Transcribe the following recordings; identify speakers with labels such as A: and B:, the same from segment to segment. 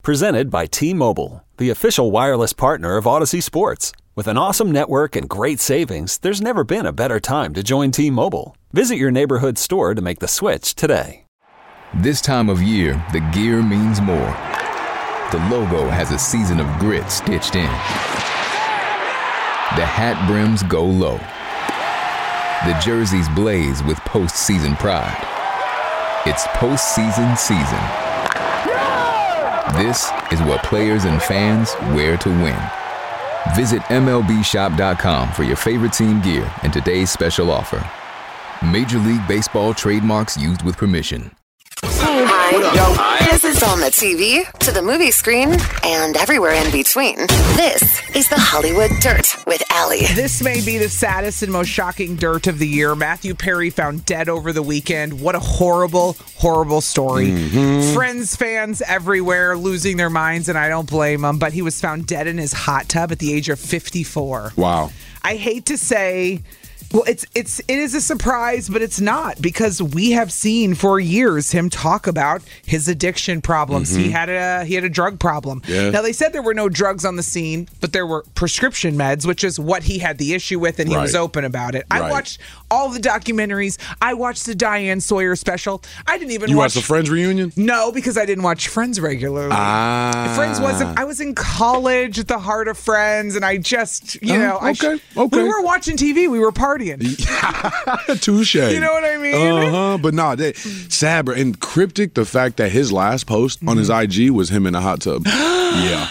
A: Presented by T-Mobile, the official wireless partner of Odyssey Sports. With an awesome network and great savings, there's never been a better time to join T-Mobile. Visit your neighborhood store to make the switch today.
B: This time of year, the gear means more. The logo has a season of grit stitched in. The hat brims go low. The jerseys blaze with postseason pride. It's postseason season. This is what players and fans wear to win. Visit MLBshop.com for your favorite team gear and today's special offer. Major League Baseball trademarks used with permission.
C: Hi. This is on the TV, to the movie screen, and everywhere in between. This is the Hollywood Dirt with Allie.
D: This may be the saddest and most shocking dirt of the year. Matthew Perry found dead over the weekend. What a horrible, horrible story. Friends, fans everywhere losing their minds, and I don't blame them, but he was found dead in his hot tub at the age of 54.
E: Wow.
D: I hate to say... Well, it is a surprise, but it's not, because we have seen for years him talk about his addiction problems. He had a drug problem.
E: Yeah.
D: Now, they said there were no drugs on the scene, but there were prescription meds, which is what he had the issue with, and he was open about it. I watched all the documentaries. I watched the Diane Sawyer special. I didn't even watch
E: the Friends reunion?
D: No, because I didn't watch Friends regularly. Friends wasn't. I was in college at the heart of Friends, and I just,
E: okay.
D: We were watching TV. We were partying.
E: Touche.
D: You know what I mean?
E: But no, sad, bro. And cryptic, the fact that his last post on his IG was him in a hot tub. Yeah.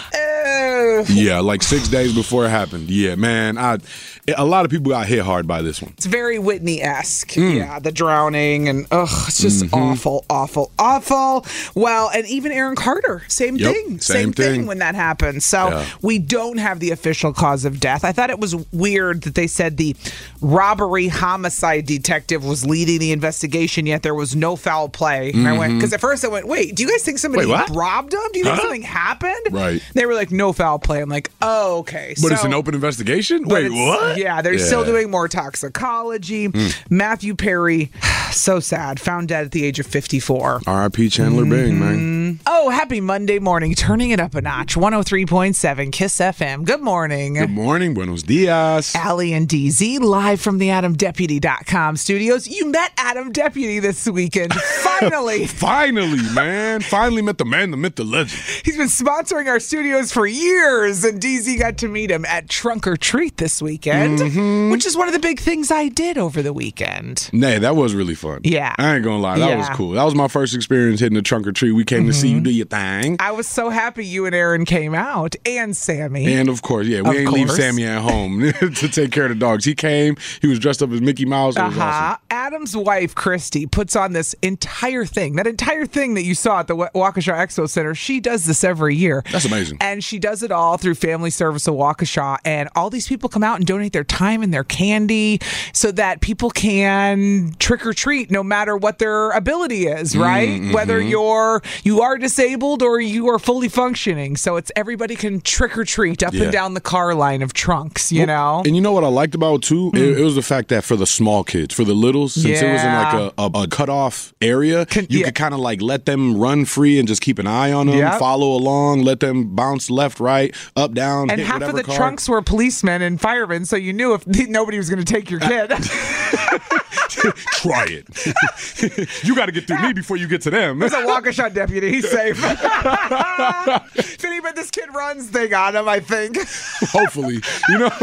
E: Yeah, like 6 days before it happened. Yeah, man. A lot of people got hit hard by this one.
D: It's very Whitney-esque. Yeah, the drowning and it's just awful, awful, awful. Well, and even Aaron Carter, same thing. Same thing when that happened. So we don't have the official cause of death. I thought it was weird that they said the robbery homicide detective was leading the investigation, yet there was no foul play. And I went, because at first I went, wait, do you guys think somebody robbed him? Do you think something happened?
E: Right.
D: They were like, no foul play. I'm like, oh, okay.
E: But it's an open investigation? Wait, what?
D: Yeah, they're still doing more toxicology. Matthew Perry, so sad, found dead at the age of 54.
E: R.I.P. Chandler Bing, man.
D: Oh, happy Monday morning. Turning it up a notch. 103.7 KISS FM. Good morning.
E: Good morning. Buenos dias.
D: Allie and DZ live from the AdamDeputy.com studios. You met Adam Deputy this weekend. Finally.
E: Finally, man. Finally met the man, the myth, the legend.
D: He's been sponsoring our studios for years, and DZ got to meet him at Trunk or Treat this weekend, which is one of the big things I did over the weekend.
E: Nay, that was really fun.
D: Yeah.
E: I ain't gonna lie. That was cool. That was my first experience hitting the Trunk or Treat. We came to see you do your thing.
D: I was so happy you and Aaron came out, and Sammy.
E: And of course, we ain't leave Sammy at home to take care of the dogs. He came. He was dressed up as Mickey Mouse. It was awesome.
D: Adam's wife, Christy, puts on this entire thing. That entire thing that you saw at the Waukesha Expo Center, she does this every year.
E: That's amazing.
D: And she does it all through Family Service of Waukesha. And all these people come out and donate their time and their candy so that people can trick or treat no matter what their ability is, right? Whether you are disabled or you are fully functioning. So it's everybody can trick or treat up and down the car line of trunks, you know?
E: And you know what I liked about it too? It was the fact that for the small kids, for the littles, since it was in like a cut-off area, you could kind of like let them run free and just keep an eye on them, follow along, let them bounce left, right, up, down,
D: and
E: hit
D: half of the
E: car.
D: Trunks were policemen and firemen, so you knew if nobody was going to take your kid.
E: Try it. You got to get through me before you get to them.
D: There's a Waukesha deputy. He's safe. If anybody this kid runs, they got him, I think.
E: Hopefully. You know?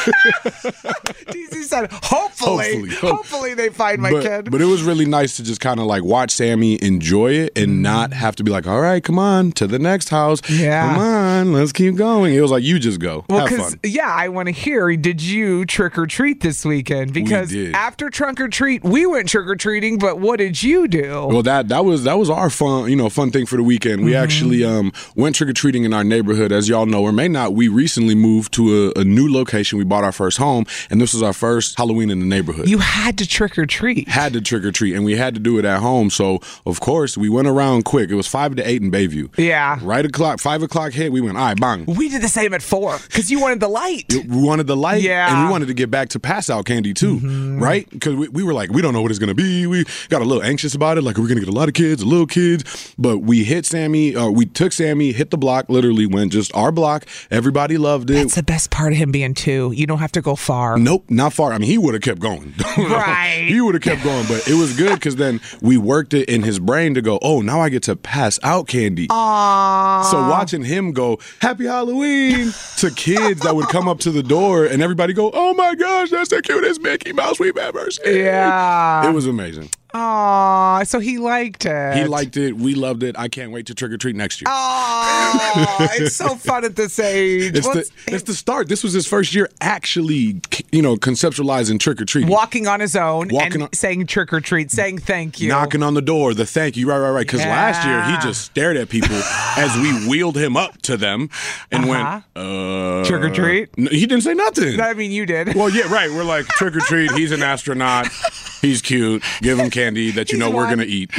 D: DZ said, hopefully they find my kid.
E: But it was really nice to just kind of like watch Sammy enjoy it and not have to be like, all right, come on, to the next house.
D: Yeah.
E: Come on, let's keep going. It was like, you just go.
D: Well,
E: have fun.
D: Yeah, I want to hear, did you trick or treat this weekend? Because after Trunk or Treat, we went trick or treating, but what did you do?
E: Well, that was our fun thing for the weekend. We actually went trick or treating in our neighborhood. As y'all know or may not, we recently moved to a new location. We bought our first home, and this was our first Halloween in the neighborhood.
D: You had to trick or treat.
E: Had to trick or treat, and we had to do it at home. So of course we went around quick. It was 5 to 8 in Bayview.
D: Yeah.
E: 5 o'clock hit. We went, all right, bang.
D: We did the same at 4 because you wanted the light.
E: We wanted the light,
D: yeah,
E: and we wanted to get back to pass out candy too. right? Because we were like, we don't know what it's going to be. We got a little anxious about it. Like, are we going to get a lot of kids, little kids? But we hit Sammy. We took Sammy, hit the block, literally went just our block. Everybody loved it.
D: That's the best part of him being 2. You don't have to go far.
E: Nope, not far. I mean, he would have kept going.
D: Right.
E: He would have kept going. But it was good because then we worked it in his brain to go, oh, now I get to pass out candy.
D: Aww.
E: So watching him go, Happy Halloween, to kids that would come up to the door and everybody go, oh my gosh, that's the cutest Mickey Mouse we've ever seen.
D: Yeah.
E: It was amazing.
D: Aw, so he liked it.
E: He liked it. We loved it. I can't wait to trick or treat next year.
D: Oh, it's so fun at this age.
E: It's the start. This was his first year actually, conceptualizing trick or treating.
D: Walking on his own saying trick or treat, saying thank you.
E: Knocking on the door, the thank you. Right. Because last year he just stared at people as we wheeled him up to them and went,
D: trick or treat?
E: No, he didn't say nothing.
D: I mean, you did.
E: Well, yeah, right. We're like, trick or treat. He's an astronaut. He's cute. Give him candy that we're going to eat.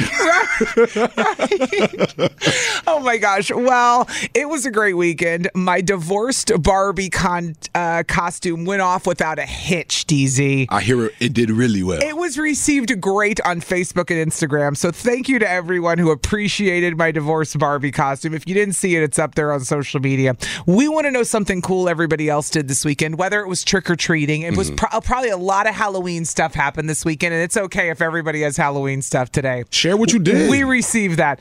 D: Oh, my gosh. Well, it was a great weekend. My divorced Barbie costume went off without a hitch, DZ.
E: I hear it did really well.
D: It was received great on Facebook and Instagram. So thank you to everyone who appreciated my divorced Barbie costume. If you didn't see it, it's up there on social media. We want to know something cool everybody else did this weekend, whether it was trick-or-treating. It was probably a lot of Halloween stuff happened this weekend. And it's okay if everybody has Halloween stuff today.
E: Share what you did.
D: We received that.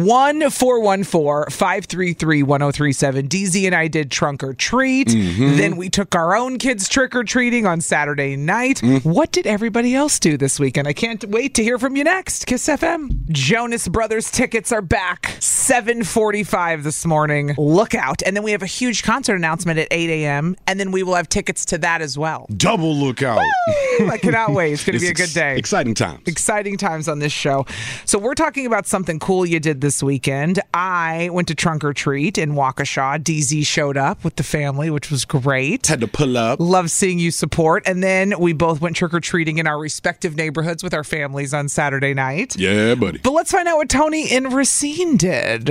D: 1-414-533-1037. DZ and I did trunk or treat. Then we took our own kids trick-or-treating on Saturday night. What did everybody else do this weekend? I can't wait to hear from you next. Kiss FM. Jonas Brothers tickets are back. 7:45 this morning. Look out. And then we have a huge concert announcement at 8 a.m. And then we will have tickets to that as well.
E: Double lookout.
D: I cannot wait. It's going to be a good day.
E: Exciting times.
D: Exciting times on this show. So we're talking about something cool you did this weekend. I went to trunk or treat in Waukesha. DZ showed up with the family, which was great.
E: Had to pull up.
D: Love seeing you support. And then we both went trick or treating in our respective neighborhoods with our families on Saturday night.
E: Yeah, buddy.
D: But let's find out what Tony in Racine did.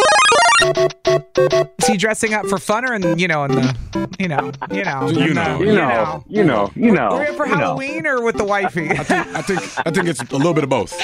D: Is he dressing up for fun or in the? We're here for Halloween or with the wifey?
E: I think it's a little bit of both.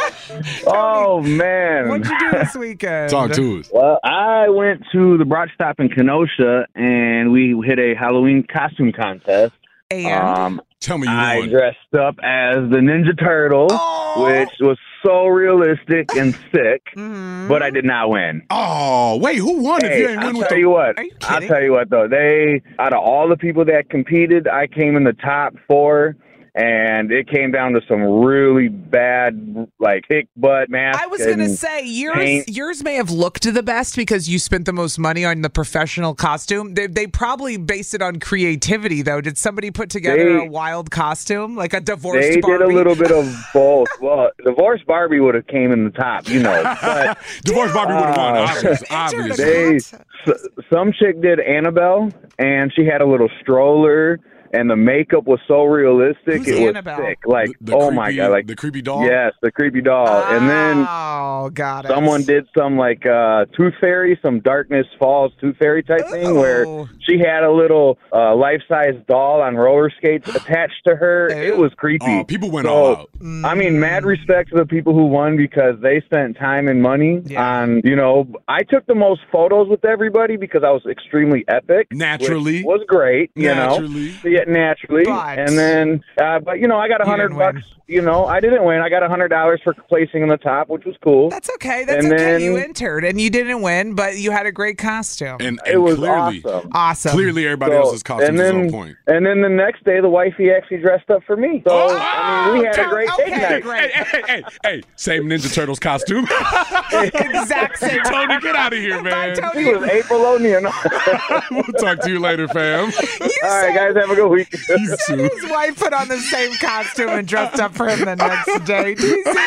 F: Oh man,
D: what'd you do this weekend?
E: Talk to us.
F: Well, I went to the Brat Stop in Kenosha and we hit a Halloween costume contest.
D: And
E: tell me you
F: I
E: won.
F: dressed up as the Ninja Turtle, which was so realistic and sick, but I did not win.
E: Oh, wait, who won if you ain't win with
F: tell you what.
D: Are you kidding?
F: I'll tell you what, though. Out of all the people that competed, I came in the top 4. And it came down to some really bad, like, hick butt masks.
D: I was going to say, yours may have looked the best because you spent the most money on the professional costume. They probably based it on creativity, though. Did somebody put together a wild costume, like a divorced Barbie?
F: They did a little bit of both. Well, divorced Barbie would have came in the top, But
E: divorced Barbie would have won, obviously.
F: Some chick did Annabelle, and she had a little stroller. And the makeup was so realistic.
D: Who's
F: it
D: Annabelle?
F: was sick. Like, my God. Like
E: the creepy doll?
F: Yes, the creepy doll. And then
D: got it.
F: Someone did some, like, Tooth Fairy, some Darkness Falls Tooth Fairy type thing where she had a little life-size doll on roller skates attached to her. It was creepy.
E: Oh, people went all out.
F: I mean, mad respect to the people who won because they spent time and money on, I took the most photos with everybody because I was extremely epic.
E: Naturally.
F: Which was great,
E: Naturally.
F: Naturally. And then, but I got $100. I didn't win. I got $100 for placing in the top, which was cool.
D: That's okay. That's okay. Then, you entered and you didn't win, but you had a great costume.
F: And it was
E: clearly,
D: awesome.
E: Clearly, everybody else's costume is on point.
F: And then the next day, the wifey actually dressed up for me. So we had a great date night.
E: Hey, same Ninja Turtles costume.
D: Exact same.
E: Tony, get out of here, man.
D: Bye,
F: He was April O'Neil.
E: We'll talk to you later, fam.
F: All right, guys, have a good week.
D: His wife put on the same costume and dressed up for him the next day.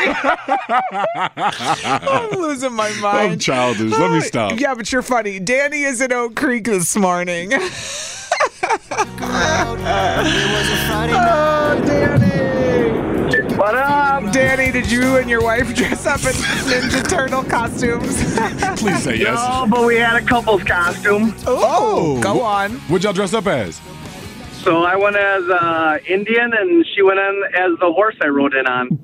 D: I'm losing my mind.
E: I'm childish. Let me stop.
D: Yeah, but you're funny. Danny is in Oak Creek this morning. Danny.
F: What up?
D: Danny, did you and your wife dress up in Ninja Turtle costumes?
E: Please say yes.
F: No, but we had a couple's costume.
D: Oh, go on.
E: What'd y'all dress up as?
G: So I went as Indian, and she went in as the horse I rode in on.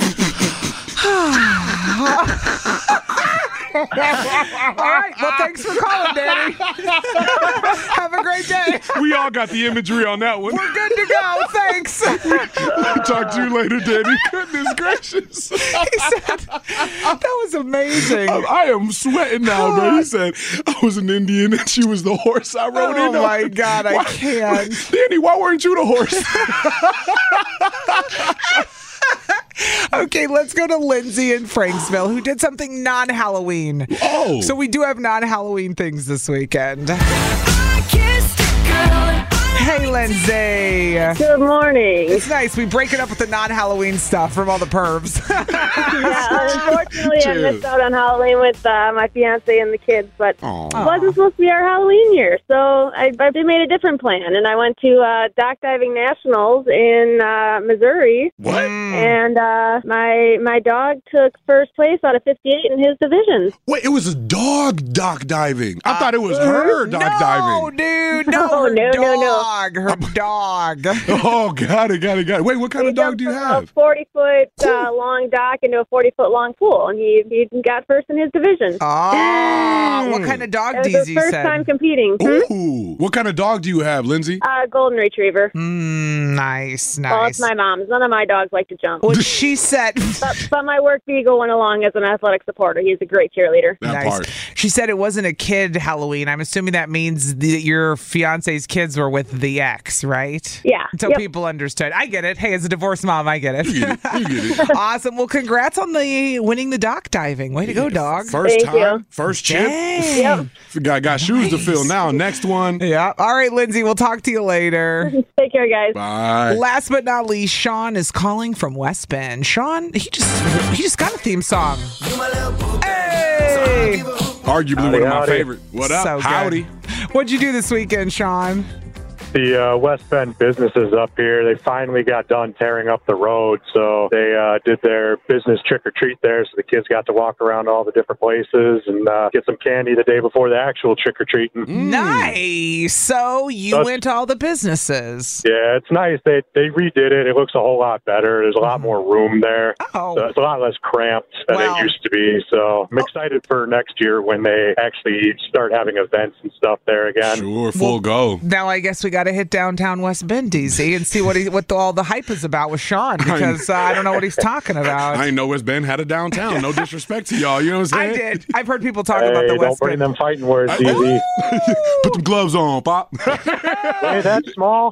D: All right. Well, thanks for calling, Danny. Have a great day.
E: We all got the imagery on that one.
D: We're good to go. Thanks.
E: Talk to you later, Danny. Goodness gracious.
D: He said, that was amazing.
E: I am sweating now, bro. He said, I was an Indian and she was the horse I rode in on.
D: Oh, my God. I can't.
E: Danny, why weren't you the horse?
D: Okay, let's go to Lindsay in Franksville, who did something non-Halloween.
E: Oh.
D: So we do have non-Halloween things this weekend. Hey, Lindsay.
H: Good morning.
D: It's nice. We break it up with the non-Halloween stuff from all the pervs.
H: Yeah, unfortunately, I missed out on Halloween with my fiance and the kids, but it wasn't supposed to be our Halloween year, so I made a different plan, and I went to Dock Diving Nationals in Missouri.
E: What?
H: And my dog took first place out of 58 in his division.
E: Wait, it was a dog dock diving. I thought it was her dock diving.
D: Dude,
H: No.
D: Her dog.
E: Oh, got it. Wait, what kind of dog do you have?
H: A 40-foot long dock into a 40-foot long pool, and he got first in his division.
D: Oh, what kind of dog
H: It
D: do
H: was
D: you
H: his first time competing.
E: Ooh, what kind of dog do you have, Lindsay?
H: Golden Retriever.
D: Nice.
H: Well, it's my mom's. None of my dogs like to jump.
D: Well, she said...
H: But my work beagle went along as an athletic supporter. He's a great cheerleader.
E: That
D: Nice.
E: part.
D: She said it wasn't a kid Halloween. I'm assuming that means that your fiance's kids were with the ex, right?
H: Yeah.
D: Until people understood. I get it. Hey, as a divorced mom, I get it.
E: You get it.
D: Awesome. Well, congrats on the winning the dock diving. Way to go, dog.
E: First
H: Thank
E: time,
H: you.
E: first chip.
D: Dang.
H: Yep.
E: Got shoes to fill now. Next one.
D: Yeah. All right, Lindsay, we'll talk to you later.
H: Take care, guys.
E: Bye.
D: Last but not least, Sean is calling from West Bend. Sean, he just got a theme song. Hey!
E: Arguably one of my favorite. What up?
D: So good.
E: Howdy.
D: What'd you do this weekend, Sean?
I: The West Bend businesses up here, they finally got done tearing up the road, so they did their business trick-or-treat there, so the kids got to walk around all the different places and get some candy the day before the actual trick-or-treating.
D: Nice! So you went to all the businesses.
I: Yeah, it's nice. They redid it. It looks a whole lot better. There's a lot more room there.
D: Oh.
I: So it's a lot less cramped than it used to be, so I'm excited for next year when they actually start having events and stuff there again.
E: Sure, full go.
D: Now I guess we got to hit downtown West Bend, DZ, and see what all the hype is about with Sean, because I don't know what he's talking about.
E: I didn't know West Bend had a downtown. No disrespect to y'all, you know what I'm saying?
D: I did. I've heard people talk about the West
I: Don't bring
D: Bend.
I: them fighting words, easy.
E: Put them gloves on, Pop.
I: Hey, that's small.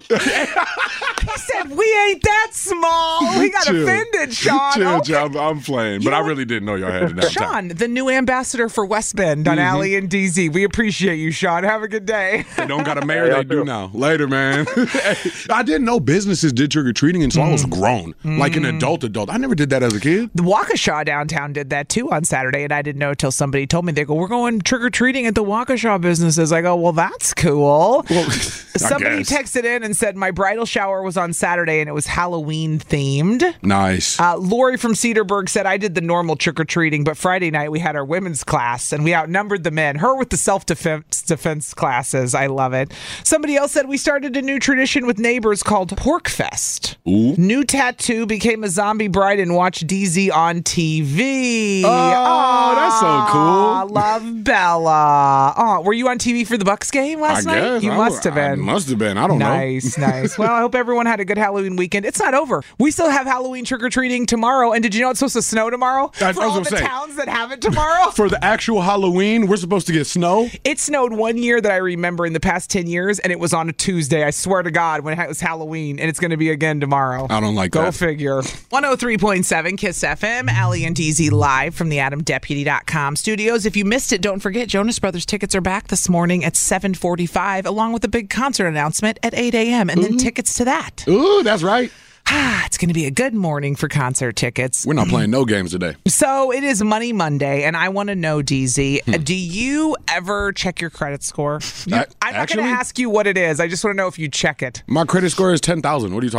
D: He said, we ain't that small. He got
E: Chill.
D: offended, Sean.
E: Chill, I'm playing, but I really didn't know y'all had a downtown.
D: Sean, the new ambassador for West Bend on Allie and DZ. We appreciate you, Sean. Have a good day.
E: They don't got a mayor, they do now. Later, man. I didn't know businesses did trick-or-treating until I was grown, like an adult. I never did that as a kid.
D: The Waukesha downtown did that too on Saturday, and I didn't know until somebody told me. They go, we're going trick-or-treating at the Waukesha businesses. I go, well, that's cool.
E: Well,
D: somebody texted in and said, my bridal shower was on Saturday, and it was Halloween themed.
E: Nice.
D: Lori from Cedarburg said, I did the normal trick-or-treating, but Friday night we had our women's class, and we outnumbered the men. Her with the self-defense classes. I love it. Somebody else said, we started a new tradition with neighbors called Pork Fest.
E: Ooh.
D: New tattoo, became a zombie bride, and watched DZ on TV.
E: Oh, that's so cool.
D: Love Bella. Oh, were you on TV for the Bucks game last night?
E: Guess.
D: You must have been.
E: I must have been. I don't know.
D: Nice. Well, I hope everyone had a good Halloween weekend. It's not over. We still have Halloween trick-or-treating tomorrow. And did you know it's supposed to snow tomorrow? For all the towns that have it tomorrow?
E: For the actual Halloween, we're supposed to get snow?
D: It snowed one year that I remember in the past 10 years, and it was on a Tuesday. I swear to God, when it was Halloween, and it's going to be again tomorrow.
E: I don't like
D: Go
E: that.
D: figure. 103.7 KISS FM, Allie and DZ live from the AdamDeputy.com studios. If you missed it, don't forget Jonas Brothers tickets are back this morning at 7:45, along with a big concert announcement at 8 a.m., and then tickets to that.
E: Ooh, that's right.
D: It's going to be a good morning for concert tickets.
E: We're not playing no games today.
D: So it is Money Monday, and I want to know, DZ, do you ever check your credit score? I'm not going to ask you what it is. I just want to know if you check it.
E: My credit score is 10,000. What are you talking about?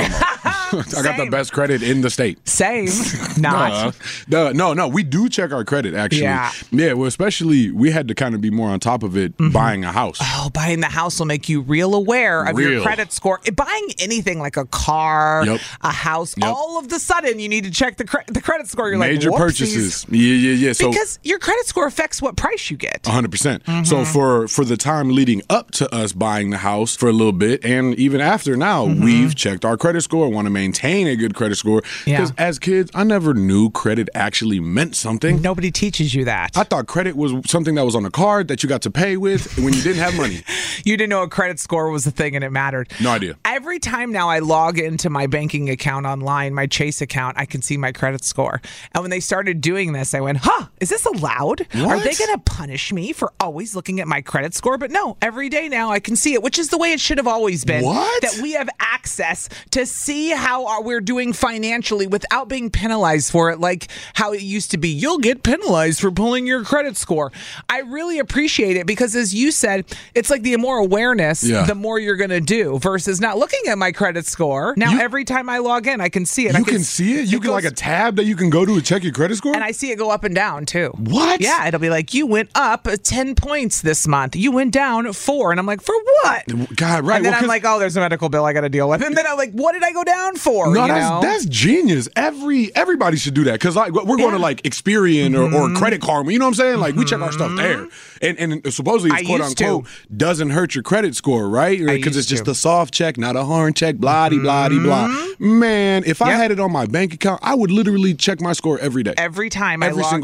E: I got the best credit in the state.
D: Same. Not.
E: No. We do check our credit, actually. Yeah, well, especially we had to kind of be more on top of it buying a house.
D: Oh, buying the house will make you real aware of your credit score. Buying anything like a car, a house, all of the sudden you need to check the credit score. You're
E: Major
D: like,
E: purchases. Yeah.
D: So, because your credit score affects what price you get.
E: 100%. So for the time leading up to us buying the house for a little bit, and even after now, we've checked our credit score, want to maintain a good credit score. Because as kids, I never knew credit actually meant something.
D: Nobody teaches you that.
E: I thought credit was something that was on a card that you got to pay with when you didn't have money.
D: You didn't know a credit score was a thing and it mattered.
E: No idea.
D: Every time now I log into my banking account online, my Chase account, I can see my credit score. And when they started doing this, I went, is this allowed? What? Are they going to punish me for always looking at my credit score? But no, every day now I can see it, which is the way it should have always been.
E: What?
D: That we have access to see how we're doing financially without being penalized for it, like how it used to be. You'll get penalized for pulling your credit score. I really appreciate it because, as you said, it's like the more awareness, the more you're going to do versus not looking at my credit score. Now, every time I log in, I can see it.
E: You can see it? You can like a tab that you can go to check your credit score?
D: And I see it go up and down, too.
E: What?
D: Yeah, it'll be like, you went up 10 points this month. You went down 4. And I'm like, for what?
E: God, right.
D: And then I'm like, oh, there's a medical bill I got to deal with. And then I'm like, what did I go down for?
E: No, that's genius. Everybody should do that. Because like, we're going to like Experian or Credit Karma. You know what I'm saying? Like, we check our stuff there. And supposedly it's quote unquote doesn't hurt your credit score, right? Because it's just a soft check, not a hard check, blah, blah, blah. Man, if I had it on my bank account, I would literally check my score every day.
D: Every time I log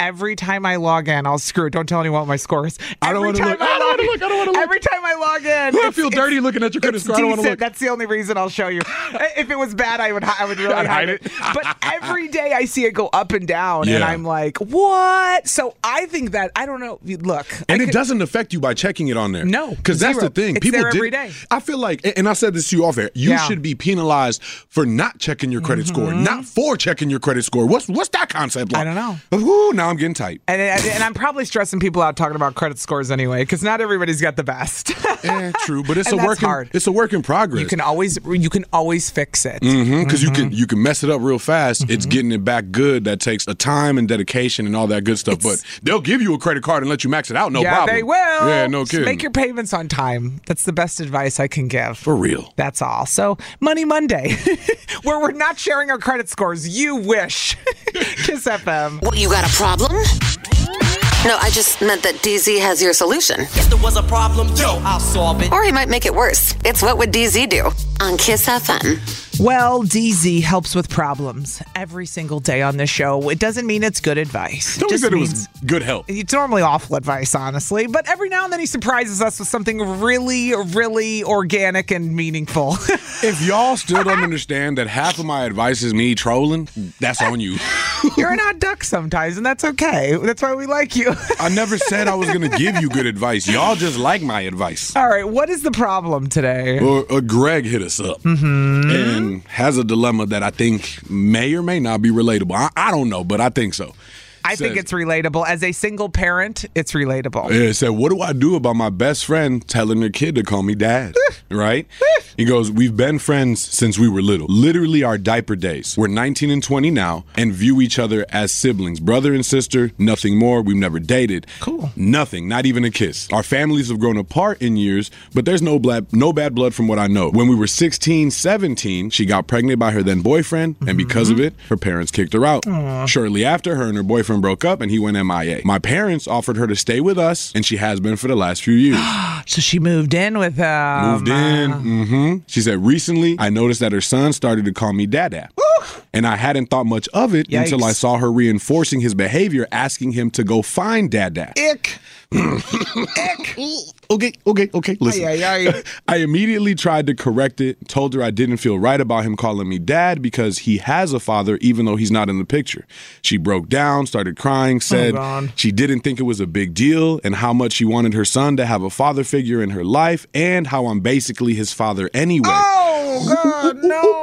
D: in, I'll screw it. Don't tell anyone what my score is.
E: I don't want to look.
D: Every time I log in.
E: I feel dirty looking at your credit score. I don't want to look.
D: That's the only reson I'll show you. If it was bad, I would really hide it. But every day I see it go up and down, and I'm like, what? So I think that, I don't know, look.
E: And it doesn't affect you by checking it on there.
D: No.
E: Because that's the thing.
D: It's there every day.
E: I feel like, and I said this to you off air, you should be penalized for not checking your credit score, not for checking your credit score. What's that concept like?
D: I don't know.
E: Ooh, now I'm getting tight.
D: And I'm probably stressing people out talking about credit scores anyway, because not everybody's got the best.
E: True, but it's a work in progress.
D: You can always fix it.
E: Because you can mess it up real fast. It's getting it back good. That takes a time and dedication and all that good stuff. But they'll give you a credit card and let you max it out. No problem.
D: Yeah, they will.
E: Yeah, no kidding.
D: Just make your payments on time. That's the best advice I can give.
E: For real.
D: That's all. So, Money Monday, where we're not sharing our credit scores. You wish. Kiss FM.
C: What, you got a problem? No, I just meant that DZ has your solution.
J: If there was a problem, I'll solve it.
C: Or he might make it worse. It's What Would DZ Do? On Kiss FM.
D: Well, DZ helps with problems every single day on the show. It doesn't mean it's good advice.
E: It just means it was good help.
D: It's normally awful advice, honestly. But every now and then he surprises us with something really, really organic and meaningful.
E: If y'all still don't understand that half of my advice is me trolling, that's on you.
D: You're an odd duck sometimes, and that's okay. That's why we like you.
E: I never said I was going to give you good advice. Y'all just like my advice.
D: All right, what is the problem today?
E: Greg hit us up and has a dilemma that I think may or may not be relatable. I don't know, but I think so.
D: I think it's relatable. As a single parent, it's relatable.
E: It said, what do I do about my best friend telling her kid to call me dad? Right? He goes, we've been friends since we were little. Literally our diaper days. We're 19 and 20 now and view each other as siblings. Brother and sister, nothing more. We've never dated.
D: Cool.
E: Nothing, not even a kiss. Our families have grown apart in years, but there's no bad blood from what I know. When we were 16, 17, she got pregnant by her then boyfriend, and because of it, her parents kicked her out.
D: Aww.
E: Shortly after, her and her boyfriend broke up and he went MIA. My parents offered her to stay with us, and she has been for the last few years.
D: So she moved in with him.
E: Moved in. She said, recently, I noticed that her son started to call me Dada. And I hadn't thought much of it until I saw her reinforcing his behavior, asking him to go find Dada.
D: Ick.
E: Ick. Okay. Listen. I immediately tried to correct it, told her I didn't feel right about him calling me dad because he has a father, even though he's not in the picture. She broke down, started crying, said she didn't think it was a big deal and how much she wanted her son to have a father figure in her life and how I'm basically his father anyway.
D: Oh, God,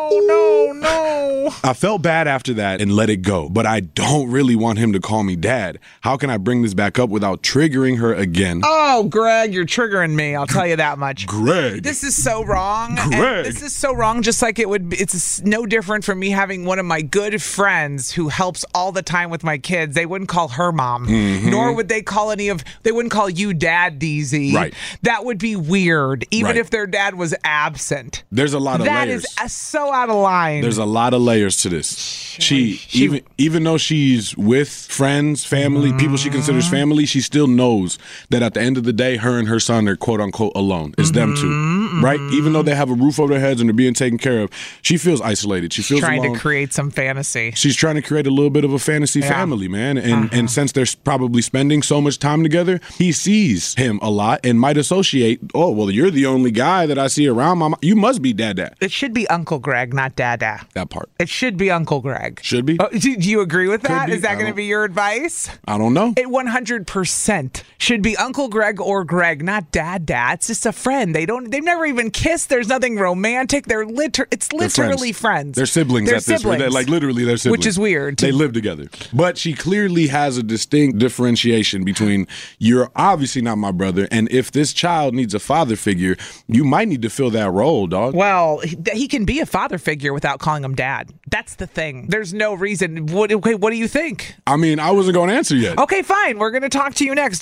D: no.
E: I felt bad after that and let it go, but I don't really want him to call me dad. How can I bring this back up without triggering her again?
D: Oh, Greg, you're triggering me. I'll tell you that much.
E: Greg.
D: This is so wrong.
E: Greg.
D: This is so wrong, just like it's no different from me having one of my good friends who helps all the time with my kids. They wouldn't call her mom, nor would they call they wouldn't call you dad, DZ.
E: Right.
D: That would be weird, even if their dad was absent.
E: There's a lot of layers.
D: That is so out of line.
E: There's a lot of layers to this. She even though she's with friends, family, people she considers family, she still knows that at the end of the day, her and her son are quote unquote alone. It's them two, right? Even though they have a roof over their heads and they're being taken care of, she feels isolated. She feels
D: trying
E: alone.
D: to create some fantasy.
E: She's trying to create a little bit of a fantasy family, man. And since they're probably spending so much time together, he sees him a lot and might associate, oh, well, you're the only guy that I see around. You must be dad.
D: It should be Uncle Greg, not Dada.
E: That part.
D: It should be Uncle Greg.
E: Should be?
D: Do you agree with that? Is that going to be your advice?
E: I don't know.
D: It 100% should be Uncle Greg or Greg, not Dada. It's just a friend. They've never even kissed. There's nothing romantic. It's literally friends.
E: They're siblings at this point. Like literally they're siblings.
D: Which is weird.
E: They live together. But she clearly has a distinct differentiation between you're obviously not my brother, and if this child needs a father figure, you might need to fill that role, dog.
D: Well, he can be a father figure without calling him dad. That's the thing. There's no reason. What do you think?
E: I mean, I wasn't going to answer yet.
D: Okay, fine. We're going to talk to you next.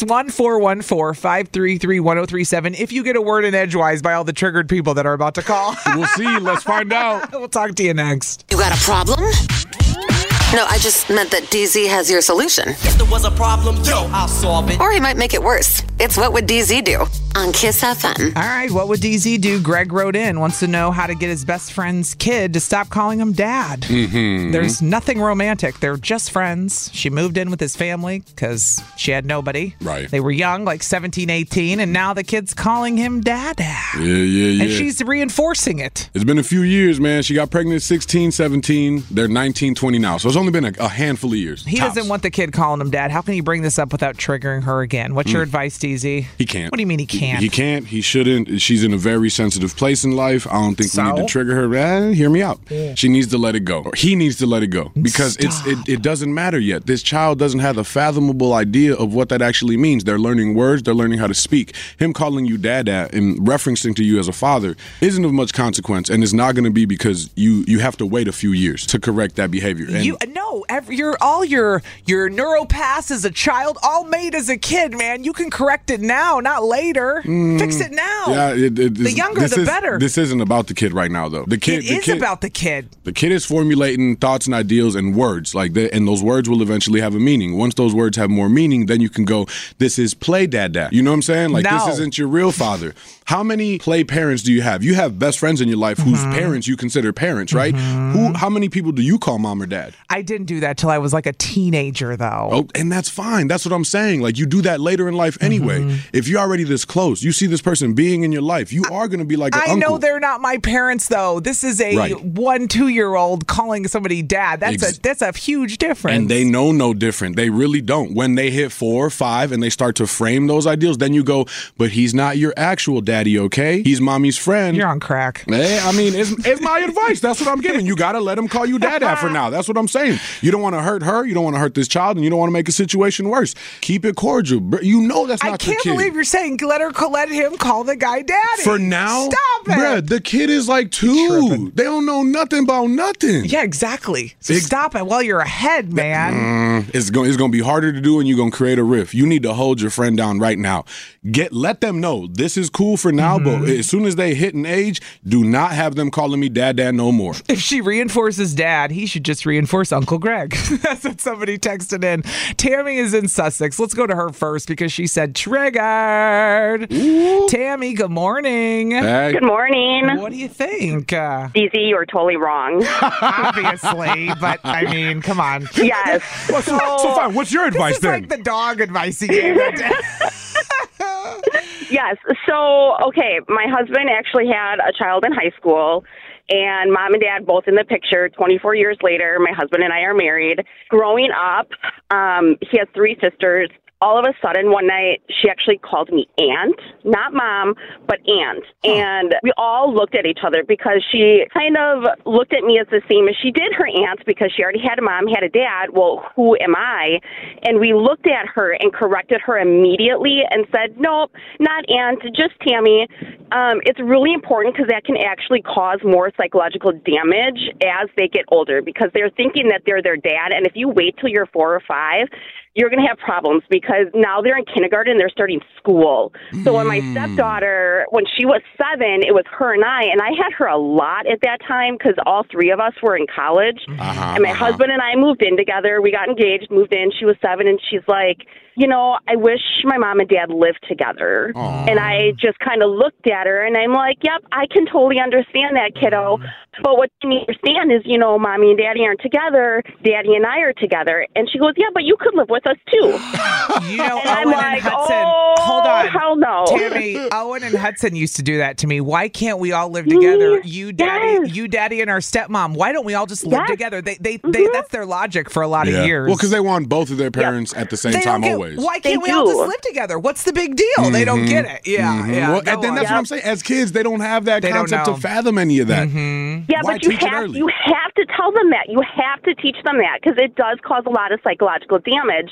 D: 1-414-533-1037. If you get a word in edgewise by all the triggered people that are about to call.
E: We'll see. Let's find out.
D: We'll talk to you next.
C: You got a problem? No, I just meant that DZ has your solution.
J: If there was a problem, yo, I'll solve it.
C: Or he might make it worse. It's What Would DZ Do? On Kiss FM.
D: All right, what would DZ do? Greg wrote in, wants to know how to get his best friend's kid to stop calling him dad. There's nothing romantic. They're just friends. She moved in with his family because she had nobody.
E: Right.
D: They were young, like 17, 18, and now the kid's calling him dad.
E: Yeah.
D: And she's reinforcing it.
E: It's been a few years, man. She got pregnant at 16, 17. They're 19, 20 now. So it's only been a handful of years.
D: He doesn't want the kid calling him dad. How can he bring this up without triggering her again? What's your advice, DZ?
E: He can't.
D: What do you mean he can't?
E: He can't. He shouldn't. She's in a very sensitive place in life. I don't think we need to trigger her. Hear me out. Yeah. She needs to let it go. Or he needs to let it go. Because it doesn't matter yet. This child doesn't have a fathomable idea of what that actually means. They're learning words. They're learning how to speak. Him calling you dad and referencing to you as a father isn't of much consequence, and it's not going to be because you have to wait a few years to correct that behavior. And
D: your neuropaths as a child, all made as a kid, man. You can correct it now, not later. Fix it now.
E: Yeah,
D: the younger, the better.
E: This isn't about the kid right now, though.
D: It is about the kid.
E: The kid is formulating thoughts and ideals and words, and those words will eventually have a meaning. Once those words have more meaning, then you can go, this is play dad. You know what I'm saying? This isn't your real father. How many play parents do you have? You have best friends in your life whose parents you consider parents, right? How many people do you call mom or dad?
D: I didn't do that till I was like a teenager, though.
E: Oh, and that's fine. That's what I'm saying. Like, you do that later in life anyway. If you're already this close, you see this person being in your life, you are going to be like an uncle.
D: I know they're not my parents, though. This is a 1-2-year-old calling somebody dad. That's a huge difference.
E: And they know no different. They really don't. When they hit 4 or 5 and they start to frame those ideals, then you go, but he's not your actual daddy, okay? He's mommy's friend.
D: You're on crack.
E: Hey, I mean, it's my advice. That's what I'm giving. You got to let him call you dad for now. That's what I'm saying. You don't want to hurt her. You don't want to hurt this child, and you don't want to make a situation worse. Keep it cordial. You know that's not the kid.
D: I can't believe you're saying let him call the guy daddy.
E: For now?
D: Stop it.
E: Bruh, the kid is like 2. They don't know nothing about nothing.
D: Yeah, exactly. So stop it while you're ahead, man.
E: It's going to be harder to do, and you're going to create a rift. You need to hold your friend down right now. Let them know this is cool for now, but as soon as they hit an age, do not have them calling me dad no more.
D: If she reinforces dad, he should just reinforce Uncle Greg. That's what somebody texted in. Tammy is in Sussex. Let's go to her first because she said triggered. Ooh. Tammy, good morning.
E: Hey.
K: Good morning.
D: What do you think?
K: DZ, you were totally wrong.
D: Obviously, but I mean, come on.
K: Yes.
E: So fine. What's your advice then?
D: Like the dog advice he gave.
K: Yes. So, okay, my husband actually had a child in high school, and mom and dad both in the picture. 24 years later, my husband and I are married. Growing up, he has 3 sisters. all of a sudden one night she actually called me aunt, not mom, but aunt. And we all looked at each other because she kind of looked at me as the same as she did her aunt because she already had a mom, had a dad. Well, who am I? And we looked at her and corrected her immediately and said, nope, not aunt, just Tammy. It's really important because that can actually cause more psychological damage as they get older because they're thinking that they're their dad. And if you wait till you're 4 or 5, you're going to have problems because now they're in kindergarten and they're starting school. So when my stepdaughter, when she was 7, it was her and I had her a lot at that time because all 3 of us were in college. And my husband and I moved in together. We got engaged, moved in. She was 7, and she's like, you know, I wish my mom and dad lived together. And I just kind of looked at her, and I'm like, yep, I can totally understand that, kiddo. But what you need to understand is, you know, mommy and daddy aren't together. Daddy and I are together. And she goes, yeah, but you could live with us, too.
D: You know,
K: and
D: Owen
K: I'm like,
D: and Hudson,
K: oh,
D: hold on.
K: Hell no.
D: Tammy, Owen and Hudson used to do that to me. Why can't we all live together? You, daddy, and our stepmom. Why don't we all just live together? They that's their logic for a lot of years.
E: Well, because they want both of their parents at the same time always.
D: Why can't we all just live together? What's the big deal? They don't get it. Yeah.
E: Well, and then that's what I'm saying. As kids, they don't have that concept to fathom any of that.
K: Yeah,
E: Why
K: but you have to tell them that. You have to teach them that because it does cause a lot of psychological damage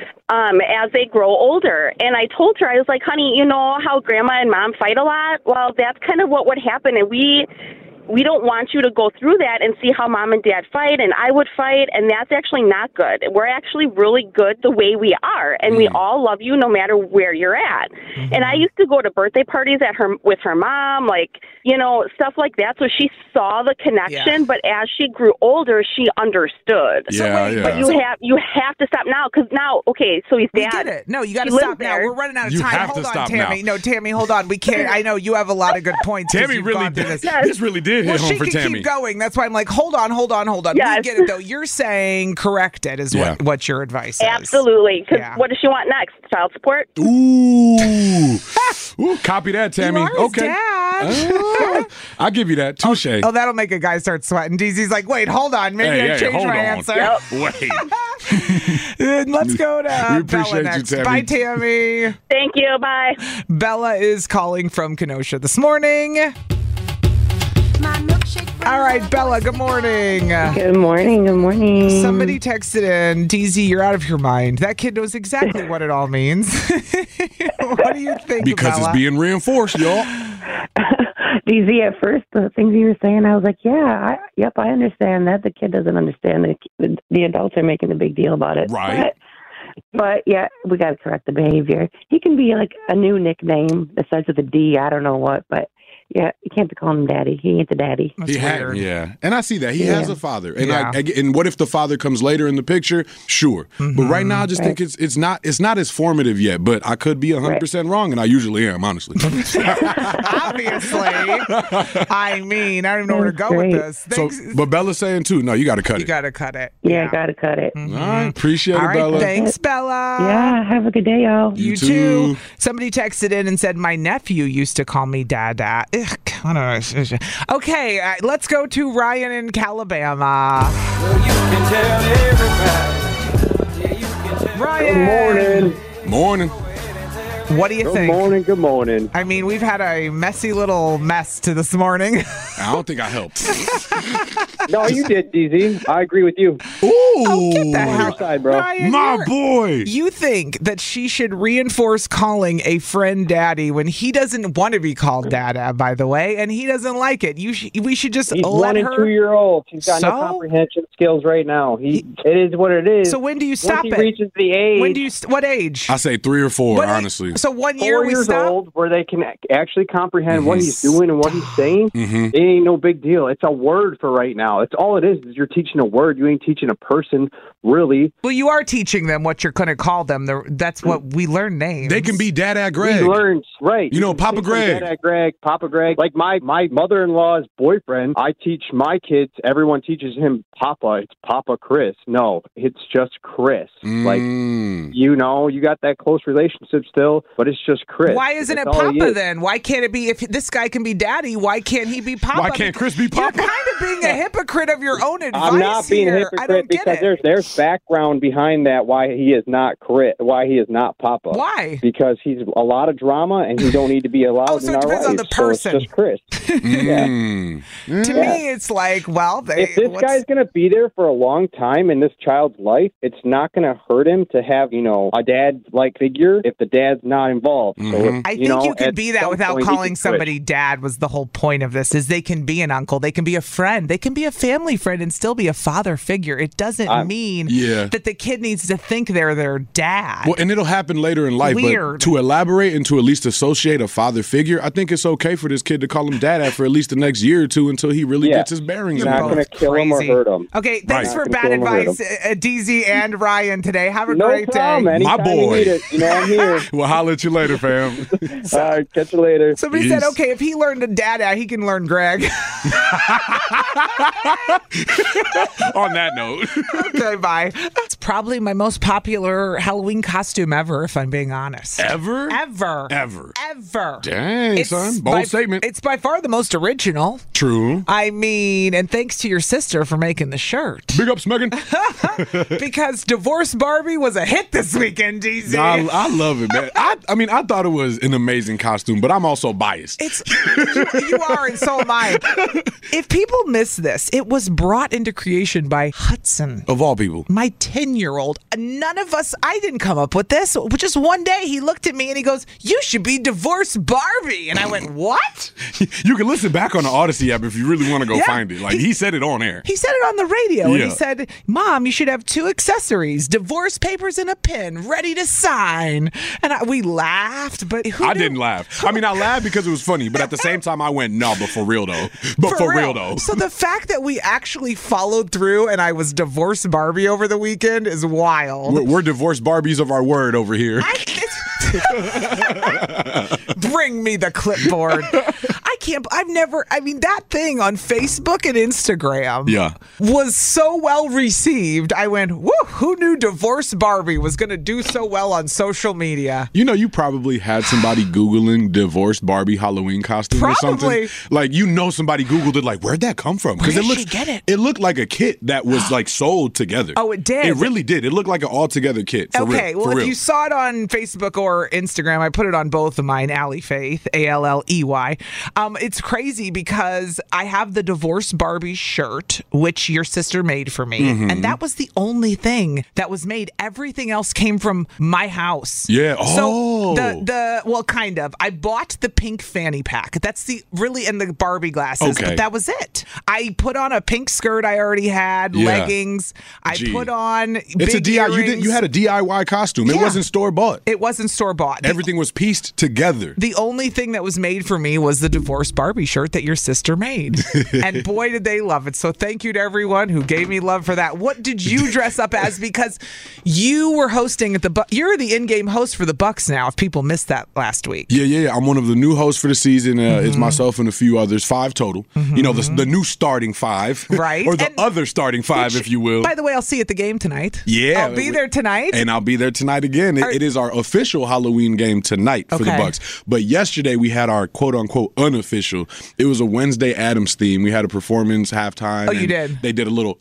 K: as they grow older. And I told her, I was like, honey, you know how grandma and mom fight a lot? Well, that's kind of what would happen. And we don't want you to go through that and see how mom and dad fight and I would fight, and that's actually not good. We're actually really good the way we are, and we all love you no matter where you're at. And I used to go to birthday parties with her mom, like, you know, stuff like that, so she saw the connection, but as she grew older, she understood. But you have to stop now, because now, okay, so he's dad.
D: We get it. No, you got to stop now. We're running out of time. Hold on, Tammy. No, Tammy, hold on. We can't. I know you have a lot of good points.
E: Tammy really did. This really did hit home for Tammy.
D: She can keep going. That's why I'm like, hold on. Yes. We get it, though. You're saying correct it is what your advice is.
K: Absolutely. Because what does she want next? Child support?
E: Ooh. Copy that, Tammy.
D: You are his dad.
E: I'll give you that. Touche.
D: Oh, that'll make a guy start sweating. DZ's like, wait, hold on. Maybe I changed my answer.
E: Wait.
D: Let's go to Bella next.
E: You, Tammy.
D: Bye, Tammy.
K: Thank you. Bye.
D: Bella is calling from Kenosha this morning. All right, Bella, good morning.
L: Good morning.
D: Somebody texted in, DZ, you're out of your mind. That kid knows exactly what it all means. What do you think,
E: Because
D: Bella?
E: it's being reinforced, y'all.
L: DZ, at first, the things you were saying, I was like, I understand that. The kid doesn't understand. The adults are making a big deal about it.
E: Right.
L: But yeah, we got to correct the behavior. He can be like a new nickname that starts with a D. I don't know what, but yeah, you can't be calling him daddy. He ain't the daddy.
D: That's weird.
E: And I see that. He has a father. And and what if the father comes later in the picture? Sure. But right now I just think it's not as formative yet, but I could be 100% wrong, and I usually am, honestly.
D: Obviously. I mean, I don't even know where to go with this.
E: But Bella's saying too, no, you got to cut it.
D: You got to cut it.
L: Yeah, got to cut it.
E: All right. Appreciate
D: All
E: it,
D: right,
E: Bella.
D: Thanks, Bella.
L: Yeah, have a good day, y'all.
D: You too. Somebody texted in and said, my nephew used to call me Dada. Okay, let's go to Ryan in Calabama.
M: Well, you can tell everybody.
D: Ryan.
N: Good
E: morning.
D: What do you think?
N: Good morning.
D: I mean, we've had a messy little mess to this morning.
E: I don't think I helped.
N: No, you did, DZ. I agree with you.
D: Oh, get that
N: on your side, bro.
D: Ryan,
E: my boy.
D: You think that she should reinforce calling a friend daddy when he doesn't want to be called dada, by the way, and he doesn't like it. We should just
N: He's
D: let
N: 1 and 2 year olds. He's got no comprehension skills right now. It is what it is.
D: So when do you stop
N: Once he reaches the age.
D: What age?
E: I say 3 or 4, honestly.
D: So 1 year
N: 4
D: we
N: years
D: stop?
N: old, where they can actually comprehend what he's doing and what he's saying. It ain't no big deal. It's a word for right now. It's all it is you're teaching a word. You ain't teaching a person, really.
D: Well, you are teaching them what you're going to call them. That's what we learn names.
E: They can be Dada Greg.
N: We learned, right.
E: You know, Papa Greg.
N: Dada Greg, Papa Greg. Like my mother-in-law's boyfriend, I teach my kids, everyone teaches him Papa. It's Papa Chris. No, it's just Chris. Like, you know, you got that close relationship still. deal, but it's just Chris.
D: Why isn't it Papa then? Why can't it be, if this guy can be Daddy, why can't he be Papa?
E: Why can't Chris be Papa?
D: You're kind of being a hypocrite of your own advice.
N: I'm not being a hypocrite because there's background behind that why he is not Chris, why he is not Papa.
D: Why?
N: Because he's a lot of drama and he don't need to be allowed in our lives.
D: So it depends on the person.
N: So it's just Chris.
D: To me, it's like, well,
N: if this guy's going to be there for a long time in this child's life, it's not going to hurt him to have, a dad-like figure if the dad's not involved. So if,
D: I think you can be that without calling somebody dad was the whole point of this, is they can be an uncle, they can be a friend, they can be a family friend and still be a father figure. It doesn't mean that the kid needs to think they're their dad.
E: Well, and it'll happen later in life.
D: Weird.
E: But to elaborate and to at least associate a father figure, I think it's okay for this kid to call him dad for at least the next year or two until he really gets his bearings.
N: You're not going to kill him or hurt him.
D: Okay, thanks for bad advice, DZ and Ryan today. Have a great
N: problem.
D: day.
E: My boy.
N: You need it. I'm here.
E: We'll holler at you later, fam.
N: All right, catch you later.
D: Somebody said, okay, if he learned a dad, he can learn Greg.
E: On that note.
D: Okay, bye. That's probably my most popular Halloween costume ever, if I'm being honest.
E: Ever?
D: Ever.
E: Dang, son. Bold statement.
D: It's by far the most original.
E: True.
D: I mean, and thanks to your sister for making the shirt.
E: Big ups, Megan.
D: Because Divorce Barbie was a hit this weekend, DZ.
E: I love it, man. I thought it was an amazing costume, but I'm also biased.
D: You are, and so am I. If people miss this, it was brought into creation by Hudson.
E: Of all people.
D: My 10-year-old. None of us, I didn't come up with this. Just one day, he looked at me and he goes, you should be Divorce Barbie. And I went, what?
E: You can listen back on the Odyssey app if you really want to go find it. Like, he said it on air.
D: He said it on the radio. And he said, Mom, you should have 2 accessories, divorce papers and a pen, ready to sign. And we laughed, but I
E: didn't laugh. I laughed because it was funny, but at the same time, I went, no, but for real, though. But for real, though.
D: So the fact that we actually followed through and I was Divorce Barbie over the weekend is wild.
E: We're Divorce Barbies of our word over here.
D: Bring me the clipboard. That thing on Facebook and Instagram was so well received. I went, woo, who knew Divorce Barbie was going to do so well on social media?
E: You probably had somebody Googling Divorce Barbie Halloween costume or something. Like, somebody Googled it, like, where'd that come from?
D: Where did she get it?
E: It looked like a kit that was, like, sold together.
D: Oh, it did?
E: It really did. It looked like an all-together kit.
D: Okay, well, if you saw it on Facebook or Instagram, I put it on both of mine, Allie Faith, Alley. It's crazy because I have the Divorce Barbie shirt, which your sister made for me, and that was the only thing that was made. Everything else came from my house.
E: Yeah.
D: So well, kind of. I bought the pink fanny pack. That's and the Barbie glasses, but that was it. I put on a pink skirt I already had, leggings. I put on big earrings.
E: You had a DIY costume. It wasn't store-bought.
D: It wasn't store-bought.
E: Everything was pieced together.
D: The only thing that was made for me was the Divorce Barbie shirt that your sister made. And boy, did they love it. So thank you to everyone who gave me love for that. What did you dress up as? Because you were hosting at you're the in-game host for the Bucks now, if people missed that last week.
E: Yeah. I'm one of the new hosts for the season. It's myself and a few others, 5 total. The new starting 5.
D: Right.
E: Or the other starting 5, if you will.
D: By the way, I'll see you at the game tonight.
E: Yeah.
D: I'll be there tonight.
E: And I'll be there tonight again. It is our official Halloween game tonight for the Bucks. But yesterday we had our quote-unquote unofficial. It was a Wednesday Addams theme. We had a performance halftime.
D: Oh, you did?
E: They did a little...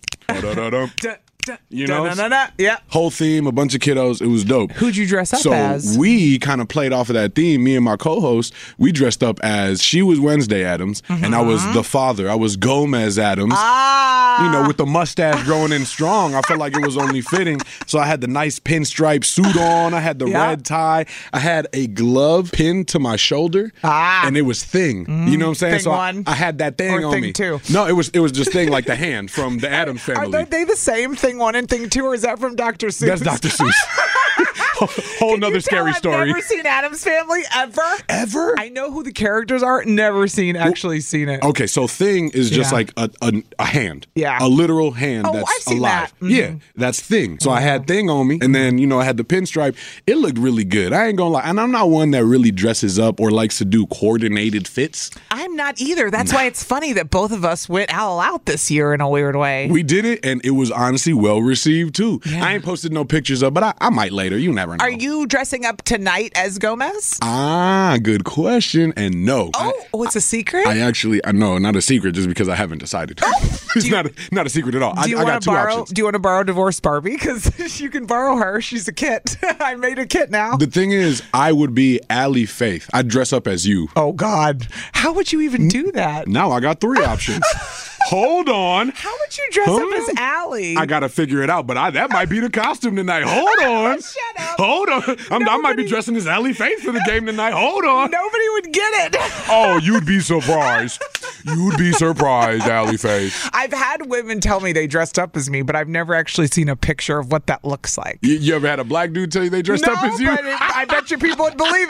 D: Yeah.
E: Whole theme, a bunch of kiddos. It was dope.
D: Who'd you dress up as?
E: So we kind of played off of that theme. Me and my co-host, we dressed up as, she was Wednesday Addams, and I was the father. I was Gomez Addams. With the mustache growing in strong. I felt like it was only fitting. So I had the nice pinstripe suit on. I had the red tie. I had a glove pinned to my shoulder, and it was Thing. You know what I'm saying?
D: Thing
E: so
D: one.
E: I had that thing on
D: Thing
E: me.
D: 2.
E: No, it was just Thing, like the hand from the Addams Family.
D: Are they the same Thing 1 and Thing 2, or is that from Dr. Seuss?
E: That's Dr. Seuss. Whole nother scary story.
D: I've never seen Addams Family ever. I know who the characters are. Never seen it.
E: Okay, so Thing is just like a hand.
D: Yeah.
E: A literal hand that's
D: I've seen
E: alive.
D: That.
E: Yeah, that's Thing. So I had Thing on me, and then I had the pinstripe. It looked really good. I ain't gonna lie, and I'm not one that really dresses up or likes to do coordinated fits.
D: I'm I'm not either. That's why it's funny that both of us went all out this year in a weird way.
E: We did it, and it was honestly well received, too. Yeah. I ain't posted no pictures of, but I might later. You never know.
D: Are you dressing up tonight as Gomez?
E: Good question. And no.
D: Oh, it's a secret?
E: I know, not a secret, just because I haven't decided. It's not a secret at all. I got two options.
D: Do you want to borrow Divorced Barbie? Because you can borrow her. She's a kit. I made a kit now.
E: The thing is, I would be Allie Faith. I'd dress up as you.
D: Oh, God. How would you even do that?
E: Now I got 3 options. Hold on.
D: How would you dress up as Allie?
E: I got to figure it out, but that might be the costume tonight. Hold on.
D: Shut up.
E: Hold on. I might be dressing as Allie Faith for the game tonight. Hold on.
D: Nobody would get it.
E: Oh, you'd be surprised. You'd be surprised, Allie Faith.
D: I've had women tell me they dressed up as me, but I've never actually seen a picture of what that looks like.
E: You ever had a black dude tell you they dressed up as you?
D: But I bet you people would believe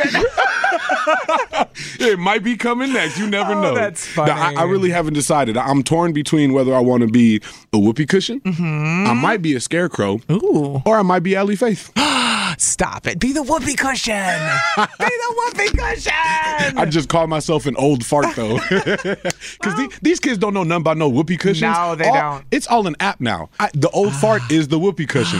D: it.
E: It might be coming next. You never know.
D: That's funny.
E: I really haven't decided. I'm torn between whether I want to be a whoopee cushion, I might be a scarecrow, or I might be Allie Faith.
D: Stop it. Be the whoopee cushion. Be the whoopee cushion.
E: I just call myself an old fart, though. Because these kids don't know nothing about no whoopee cushions.
D: No, they don't.
E: It's all an app now. The old fart is the whoopee cushion.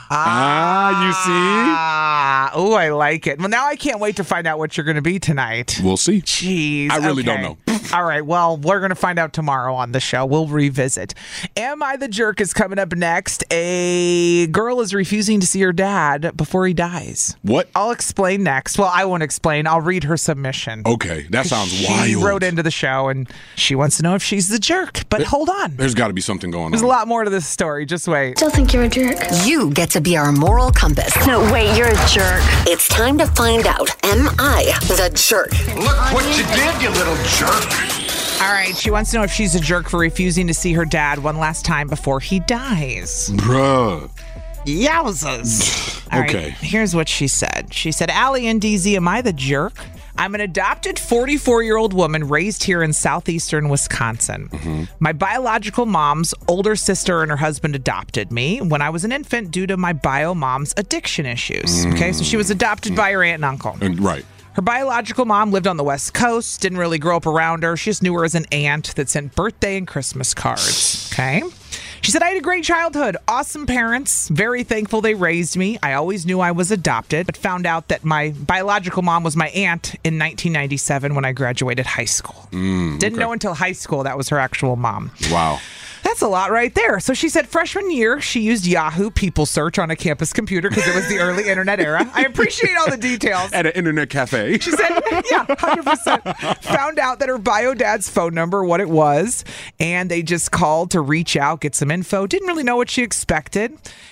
E: You see?
D: Oh, I like it. Well, now I can't wait to find out what you're going to be tonight.
E: We'll see.
D: Jeez.
E: I really don't know.
D: All right. Well, we're going to find out tomorrow on the show. We'll revisit. Am I the Jerk is coming up next. A girl is refusing to see her dad before he dies.
E: What?
D: I'll explain next. Well, I won't explain. I'll read her submission.
E: Okay. That sounds wild.
D: She wrote into the show, and she wants to know if she's the jerk. But hold on.
E: There's got to be something going on.
D: There's a lot more to this story. Just wait.
C: Still think you're a jerk? You get to be our moral compass.
O: No, wait, you're a jerk.
C: It's time to find out, am I the jerk?
P: Look what you did, you little jerk.
D: All right, she wants to know if she's a jerk for refusing to see her dad one last time before he dies.
E: Bruh.
D: Yowzas. All
E: okay.
D: Right, here's what she said. She said, Allie and DZ, am I the jerk? I'm an adopted 44-year-old woman raised here in southeastern Wisconsin. Mm-hmm. My biological mom's older sister and her husband adopted me when I was an infant due to my bio mom's addiction issues. Okay, so she was adopted by her aunt and uncle.
E: Right.
D: Her biological mom lived on the West Coast, didn't really grow up around her. She just knew her as an aunt that sent birthday and Christmas cards. Okay. She said, I had a great childhood. Awesome parents. Very thankful they raised me. I always knew I was adopted, but found out that my biological mom was my aunt in 1997 when I graduated high school. Didn't know until high school that was her actual mom.
E: Wow.
D: That's a lot right there. So she said freshman year, she used Yahoo People Search on a campus computer because it was the early internet era. I appreciate all the details.
E: At an internet cafe.
D: She said, yeah, 100%. Found out that her bio dad's phone number, what it was, and they just called to reach out, get some info. Didn't really know what she expected.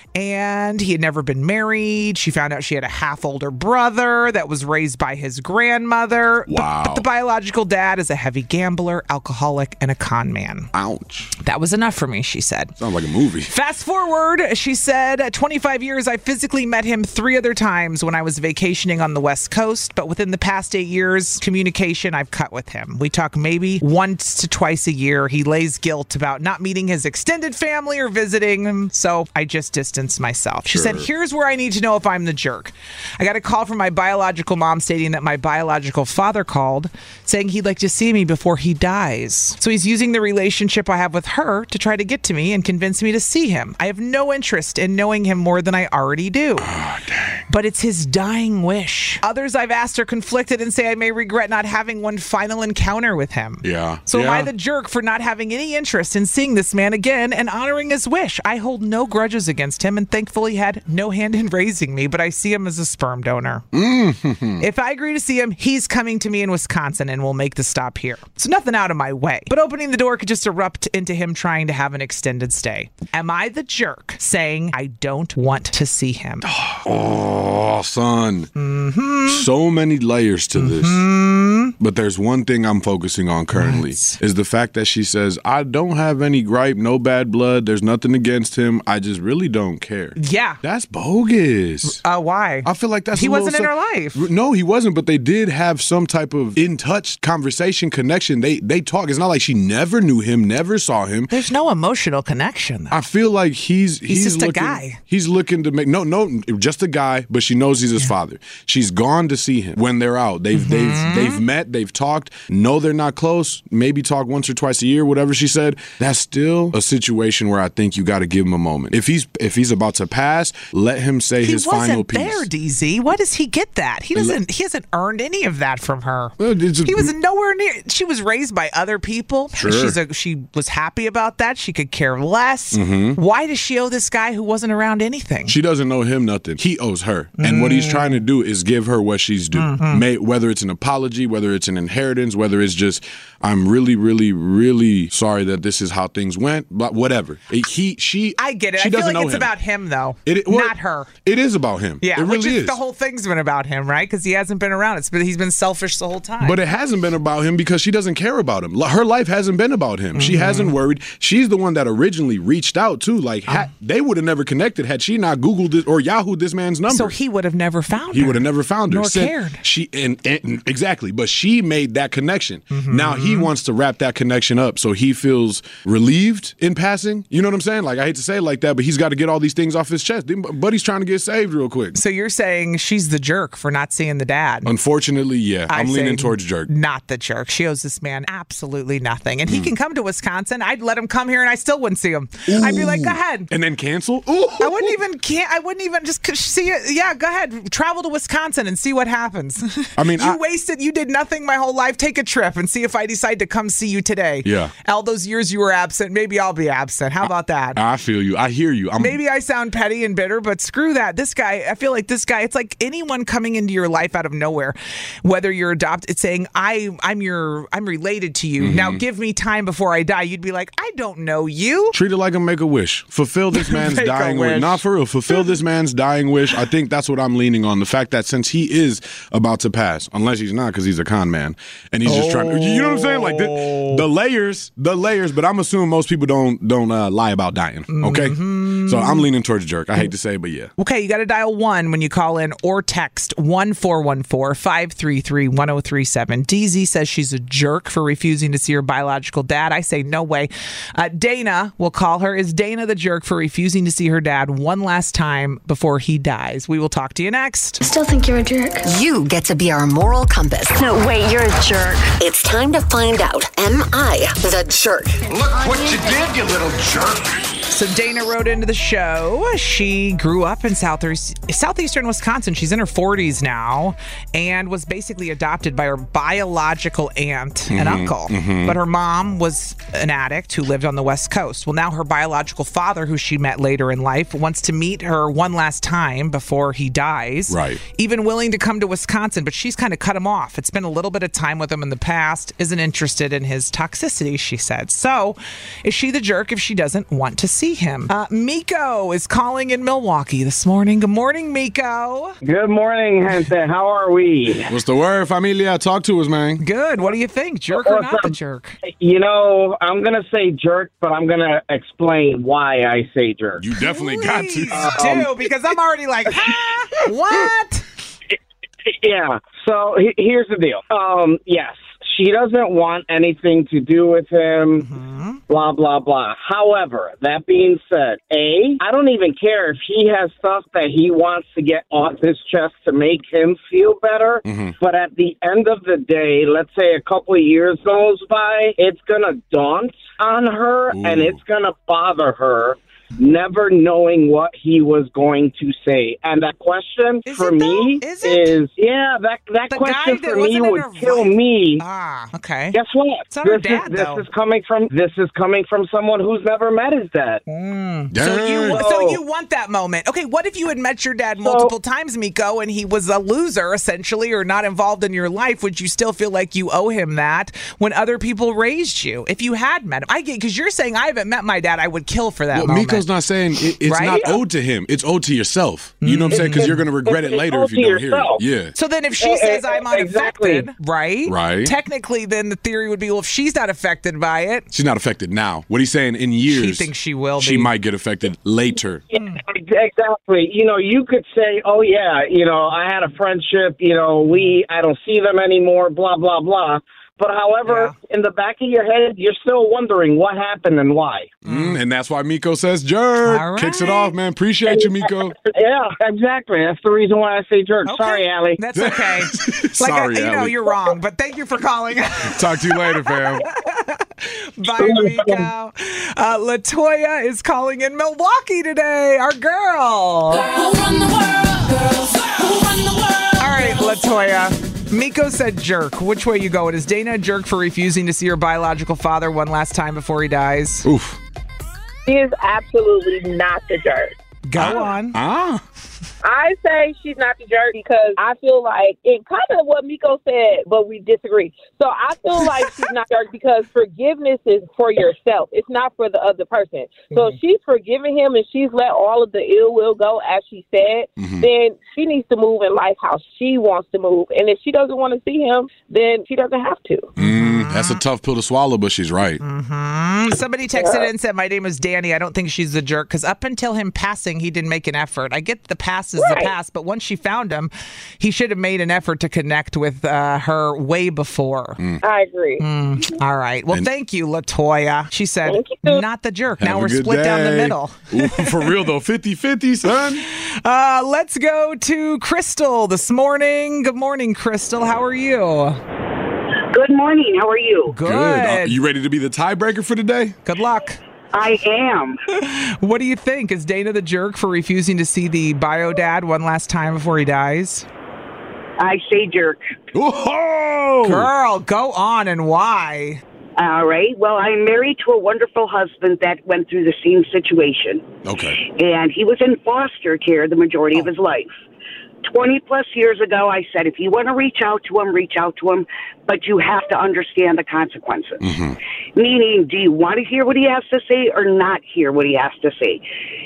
D: And he had never been married. She found out she had a half older brother that was raised by his grandmother.
E: Wow.
D: But the biological dad is a heavy gambler, alcoholic, and a con man.
E: Ouch.
D: That was enough for me, she said.
E: Sounds like a movie.
D: Fast forward, she said, at 25 years, I physically met him 3 other times when I was vacationing on the West Coast. But within the past 8 years, communication I've cut with him. We talk maybe once to twice a year. He lays guilt about not meeting his extended family or visiting him. So I just distanced myself. She said, here's where I need to know if I'm the jerk. I got a call from my biological mom stating that my biological father called saying he'd like to see me before he dies. So he's using the relationship I have with her to try to get to me and convince me to see him. I have no interest in knowing him more than I already do.
E: Oh, dang.
D: But it's his dying wish. Others I've asked are conflicted and say I may regret not having one final encounter with him.
E: Yeah.
D: So am I the jerk for not having any interest in seeing this man again and honoring his wish? I hold no grudges against him and thankfully had no hand in raising me, but I see him as a sperm donor.
E: Mm-hmm.
D: If I agree to see him, he's coming to me in Wisconsin and we'll make the stop here. So nothing out of my way, but opening the door could just erupt into him trying to have an extended stay. Am I the jerk saying I don't want to see him?
E: Oh, son.
D: Mm-hmm.
E: So many layers to this. But there's one thing I'm focusing on currently is the fact that she says, I don't have any gripe, no bad blood. There's nothing against him. I just really don't care.
D: Yeah.
E: That's bogus.
D: Why?
E: I feel like that's
D: he wasn't in her life.
E: No, he wasn't, but they did have some type of in-touch conversation, connection. They talk. It's not like she never knew him, never saw him.
D: There's no emotional connection, though.
E: I feel like he's
D: just
E: looking,
D: a guy.
E: He's looking to make just a guy, but she knows he's his father. She's gone to see him when they're out. They've met. met, they've talked, know they're not close, maybe talk once or twice a year, whatever she said, that's still a situation where I think you got to give him a moment. If he's about to pass, let him say his final piece.
D: He wasn't there, DZ. Why does he get that? He hasn't earned any of that from her. He was nowhere near. She was raised by other people.
E: Sure.
D: She was happy about that. She could care less. Why does she owe this guy who wasn't around anything?
E: She doesn't owe him nothing. He owes her. And what he's trying to do is give her what she's due. Whether it's an apology, whether it's an inheritance, whether it's just, I'm really, really, really sorry that this is how things went, but whatever. I get it. I feel like it's about him, though, not her. It is about him.
D: Yeah,
E: it really is.
D: The whole thing's been about him, right? Because he hasn't been around. He's been selfish the whole time.
E: But it hasn't been about him because she doesn't care about him. Her life hasn't been about him. She hasn't worried. She's the one that originally reached out, too. Like, they would have never connected had she not Googled it or Yahooed this man's number.
D: So he would have never found her.
E: He would have never found her.
D: Nor cared.
E: Exactly. But she made that connection. Now he wants to wrap that connection up so he feels relieved in passing. You know what I'm saying? Like, I hate to say it like that, but he's got to get all these things off his chest. Buddy's trying to get saved real quick.
D: So you're saying she's the jerk for not seeing the dad?
E: Unfortunately, yeah. I'm leaning towards jerk.
D: Not the jerk. She owes this man absolutely nothing. And he can come to Wisconsin. I'd let him come here and I still wouldn't see him. Ooh. I'd be like, go ahead.
E: And then cancel? Ooh.
D: I wouldn't even just see it. Yeah, go ahead. Travel to Wisconsin and see what happens.
E: I mean,
D: you did nothing my whole life. Take a trip and see if I decide to come see you today.
E: Yeah.
D: All those years you were absent, maybe I'll be absent. How about that?
E: I feel you. I hear you.
D: Maybe I sound petty and bitter, but screw that. This guy, I feel like this guy, it's like anyone coming into your life out of nowhere, whether you're adopted, it's saying, I'm related to you. Now give me time before I die. You'd be like, I don't know you.
E: Treat it like a Make-A-Wish. Fulfill this man's dying wish. Not for real. Fulfill this man's dying wish. I think that's what I'm leaning on. The fact that since he is about to pass, unless he's not because he's a con man, and he's just trying to, you know what I'm saying? Like the layers, but I'm assuming most people don't lie about dying, okay? So I'm leaning towards jerk. I hate to say it, but yeah.
D: Okay, you got to dial 1 when you call in or text 1-414-533-1037. DZ says she's a jerk for refusing to see her biological dad. I say no way. Dana will call her. Is Dana the jerk for refusing to see her dad one last time before he dies? We will talk to you next.
C: Still think you're a jerk. You get to be our moral compass.
O: No, wait, you're a jerk.
C: It's time to find out, am I the jerk?
P: Look what you did, you little jerk.
D: So Dana wrote into the show. She grew up in southeastern Wisconsin. She's in her 40s now and was basically adopted by her biological aunt and uncle. But her mom was an addict who lived on the West Coast. Well, now her biological father, who she met later in life, wants to meet her one last time before he dies.
E: Right.
D: Even willing to come to Wisconsin, but she's kind of cut him off. It's been a little bit of time with him in the past, isn't interested in his toxicity, she said. So is she the jerk if she doesn't want to see him? Miko is calling in Milwaukee this morning. Good morning, Miko.
Q: Good morning, gente. How are we?
E: What's the word, familia? Talk to us, man.
D: Good. What do you think? Jerk or not the jerk?
Q: You know, I'm going to say jerk, but I'm going to explain why I say jerk.
E: You definitely got to.
D: do, because I'm already like, what?
Q: Yeah. So here's the deal. Yes. She doesn't want anything to do with him, blah, blah, blah. However, that being said, I don't even care if he has stuff that he wants to get off his chest to make him feel better. But at the end of the day, let's say a couple of years goes by, it's going to daunt on her and it's going to bother her, never knowing what he was going to say. And that question for me is that question for me would kill me.
D: Okay.
Q: Guess what?
D: It's not her dad,
Q: this is coming from someone who's never met his dad.
D: So you want that moment. Okay, what if you had met your dad multiple times, Miko, and he was a loser essentially or not involved in your life? Would you still feel like you owe him that when other people raised you? If you had met him. I get, because you're saying I haven't met my dad, I would kill for that moment.
E: Miko's not saying it's
D: right?
E: not owed to him. It's owed to yourself. You know what I'm saying? Because you're going to regret it later if you don't hear it. Yeah.
D: So then if she says I'm unaffected, right?
E: Right.
D: Technically, then the theory would be, well, if she's not affected by it.
E: She's not affected now. What he's saying, in years,
D: she thinks she will be.
E: She might get affected later.
Q: Yeah, exactly. You know, you could say, oh, yeah, you know, I had a friendship, you know, I don't see them anymore, blah, blah, blah. But however, in the back of your head, you're still wondering what happened and why.
E: And that's why Miko says jerk. Right. Kicks it off, man. Appreciate you, Miko.
Q: Yeah, exactly. That's the reason why I say jerk. Okay. Sorry, Allie.
D: That's okay.
E: Sorry,
D: Allie. You're wrong, but thank you for calling.
E: Talk to you later, fam.
D: Bye, Miko. Latoya is calling in Milwaukee today. Our girl. Who run the world? Girls. Who run the world? All right, Latoya. Miko said jerk. Which way you going? Is Dana a jerk for refusing to see her biological father one last time before he dies?
E: Oof.
O: She is absolutely not the jerk.
D: Go on.
O: I say she's not the jerk because I feel like it kind of what Miko said, but we disagree. So I feel like she's not the jerk because forgiveness is for yourself. It's not for the other person. So if she's forgiven him and she's let all of the ill will go, as she said, then she needs to move in life how she wants to move. And if she doesn't want to see him, then she doesn't have to.
E: That's a tough pill to swallow, but she's right.
D: Somebody texted in and said, my name is Danny. I don't think she's the jerk because up until him passing, he didn't make an effort. I get the pass is the pass, but once she found him, he should have made an effort to connect with her way before.
O: I agree.
D: All right. Well, thank you, Latoya. She said, not the jerk. Now we're split down the middle.
E: Ooh, for real, though. 50-50, son.
D: Let's go to Crystal this morning. Good morning, Crystal. How are you?
R: Good morning. How are you?
D: Good.
E: You ready to be the tiebreaker for today?
D: Good luck.
R: I am.
D: What do you think? Is Dana the jerk for refusing to see the bio dad one last time before he dies?
R: I say jerk.
E: Whoa!
D: Girl, go on, and why?
R: All right. Well, I'm married to a wonderful husband that went through the same situation.
E: Okay.
R: And he was in foster care the majority of his life. 20 plus years ago, I said, if you want to reach out to him, but you have to understand the consequences. Meaning, do you want to hear what he has to say or not hear what he has to say?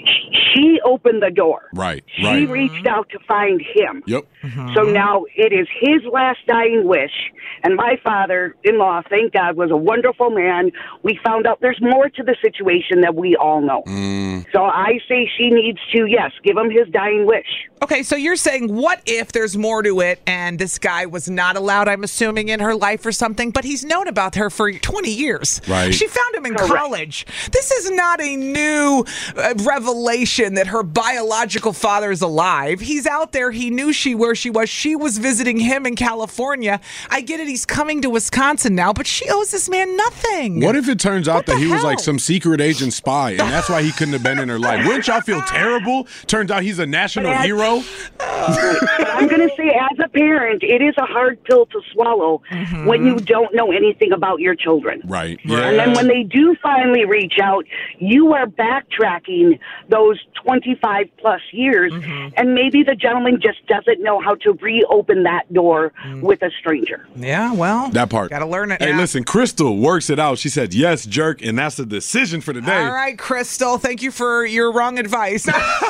R: She opened the door.
E: Right.
R: She reached out to find him.
E: Yep.
R: So now it is his last dying wish. And my father-in-law, thank God, was a wonderful man. We found out there's more to the situation that we all know. So I say she needs to, yes, give him his dying wish.
D: Okay, so you're saying, what if there's more to it and this guy was not allowed, I'm assuming, in her life or something, but he's known about her for 20 years.
E: Right.
D: She found him in college. This is not a new revelation that her biological father is alive. He's out there. He knew where she was. She was visiting him in California. I get it. He's coming to Wisconsin now, but she owes this man nothing.
E: What if it turns out that he was like some secret agent spy, and that's why he couldn't have been in her life? Wouldn't y'all feel terrible? Turns out he's a national hero.
R: But I'm going to say, as a parent, it is a hard pill to swallow when you don't know anything about your children.
E: Right.
R: And then when they do finally reach out, you are backtracking those 25 plus years, and maybe the gentleman just doesn't know how to reopen that door with a stranger.
D: Yeah, well,
E: that part.
D: Got to learn it.
E: Hey, listen, Crystal works it out. She said, yes, jerk, and that's the decision for today.
D: All right, Crystal, thank you for your wrong advice.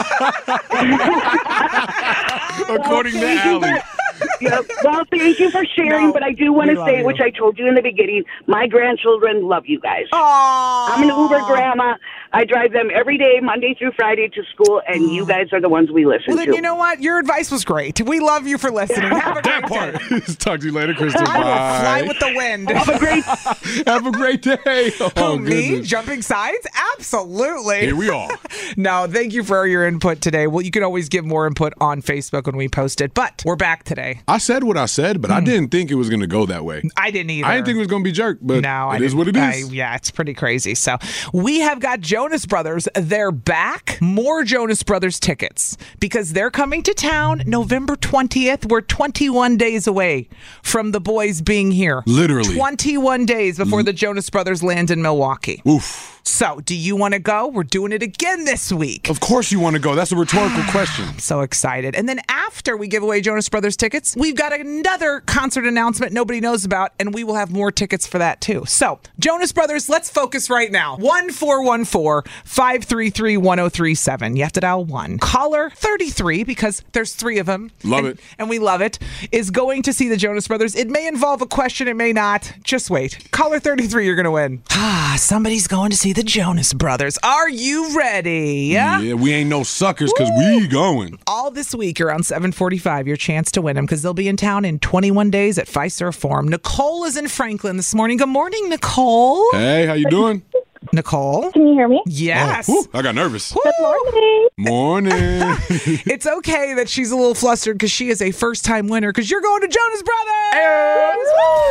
E: According to Allie.
R: Well, thank you for sharing, but I do want to say, which I told you in the beginning, my grandchildren love you guys. I'm an Uber grandma. I drive them every day, Monday through Friday, to school, and you guys are the ones we listen to.
D: Well, then you know what? Your advice was great. We love you for listening. Have a great day.
E: Talk to you later, Crystal.
D: I will fly with the wind.
R: Have a great
E: day.
D: Oh, me? Jumping sides? Absolutely.
E: Here we are.
D: No, thank you for your input today. Well, you can always give more input on Facebook when we post it, but we're back today.
E: I said what I said, but I didn't think it was going to go that way.
D: I didn't either.
E: I didn't think it was going to be jerk, but it is what it is.
D: Yeah, it's pretty crazy. So we have got Jonas Brothers. They're back. More Jonas Brothers tickets because they're coming to town November 20th. We're 21 days away from the boys being here.
E: Literally.
D: 21 days before the Jonas Brothers land in Milwaukee.
E: Oof.
D: So, do you want to go? We're doing it again this week.
E: Of course you want to go. That's a rhetorical question.
D: I'm so excited. And then after we give away Jonas Brothers tickets, we've got another concert announcement nobody knows about, and we will have more tickets for that too. So, Jonas Brothers, let's focus right now. 1-414-533-1037. You have to dial 1. Caller 33, because there's 3 of them.
E: Love it.
D: And we love it, is going to see the Jonas Brothers. It may involve a question. It may not. Just wait. Caller 33, you're going to win. Somebody's going to see the the Jonas Brothers. Are you ready?
E: Yeah, we ain't no suckers because we going.
D: All this week around 7:45, your chance to win them because they'll be in town in 21 days at Fiserv Forum. Nicole is in Franklin this morning. Good morning, Nicole.
E: Hey, how you doing?
D: Nicole?
S: Can you hear me?
D: Yes.
E: Oh, I got nervous.
S: Good morning.
E: Morning.
D: It's okay that she's a little flustered because she is a first-time winner because you're going to Jonas Brothers.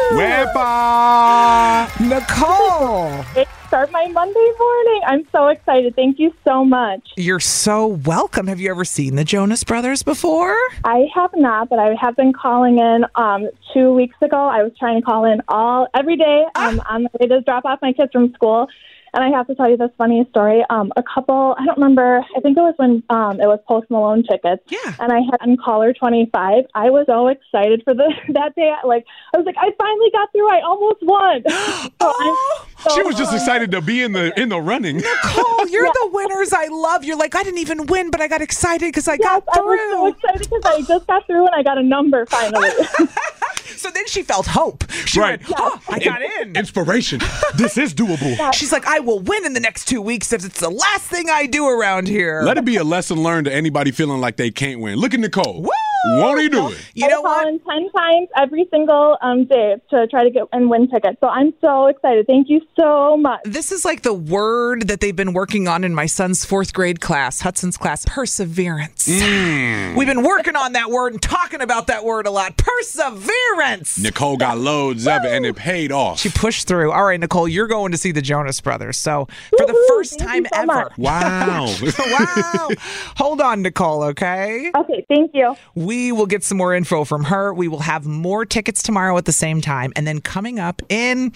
E: Wepa.
D: Nicole.
S: Start my Monday morning. I'm so excited. Thank you so much.
D: You're so welcome. Have you ever seen the Jonas Brothers before?
S: I have not, but I have been calling in 2 weeks ago. I was trying to call in every day on the way to drop off my kids from school. And I have to tell you this funny story. I don't remember, I think it was when it was Post Malone tickets.
D: Yeah.
S: And I had on caller 25. I was so excited for that day. I was like, I finally got through. I almost won.
E: She was just excited to be in the running.
D: Nicole, you're the winners I love. You're like, I didn't even win, but I got excited because I got through.
S: I was so excited because I just got through and I got a number finally.
D: So then she felt hope. She went, I got in.
E: Inspiration. This is doable.
S: Yeah.
D: She's like, I will win in the next 2 weeks if it's the last thing I do around here.
E: Let it be a lesson learned to anybody feeling like they can't win. Look at Nicole.
D: Woo!
E: Won't he do it?
D: You know what?
S: I call in 10 times every single day to try to get and win tickets. So I'm so excited. Thank you so much.
D: This is like the word that they've been working on in my son's 4th grade class, Hudson's class, perseverance. We've been working on that word and talking about that word a lot. Perseverance.
E: Nicole got loads of it and it paid off.
D: She pushed through. All right, Nicole, you're going to see the Jonas Brothers. So for the first time
S: so
D: ever.
S: Much.
E: Wow.
D: Wow. Hold on, Nicole, okay?
S: Okay, thank you.
D: We will get some more info from her. We will have more tickets tomorrow at the same time. And then coming up in,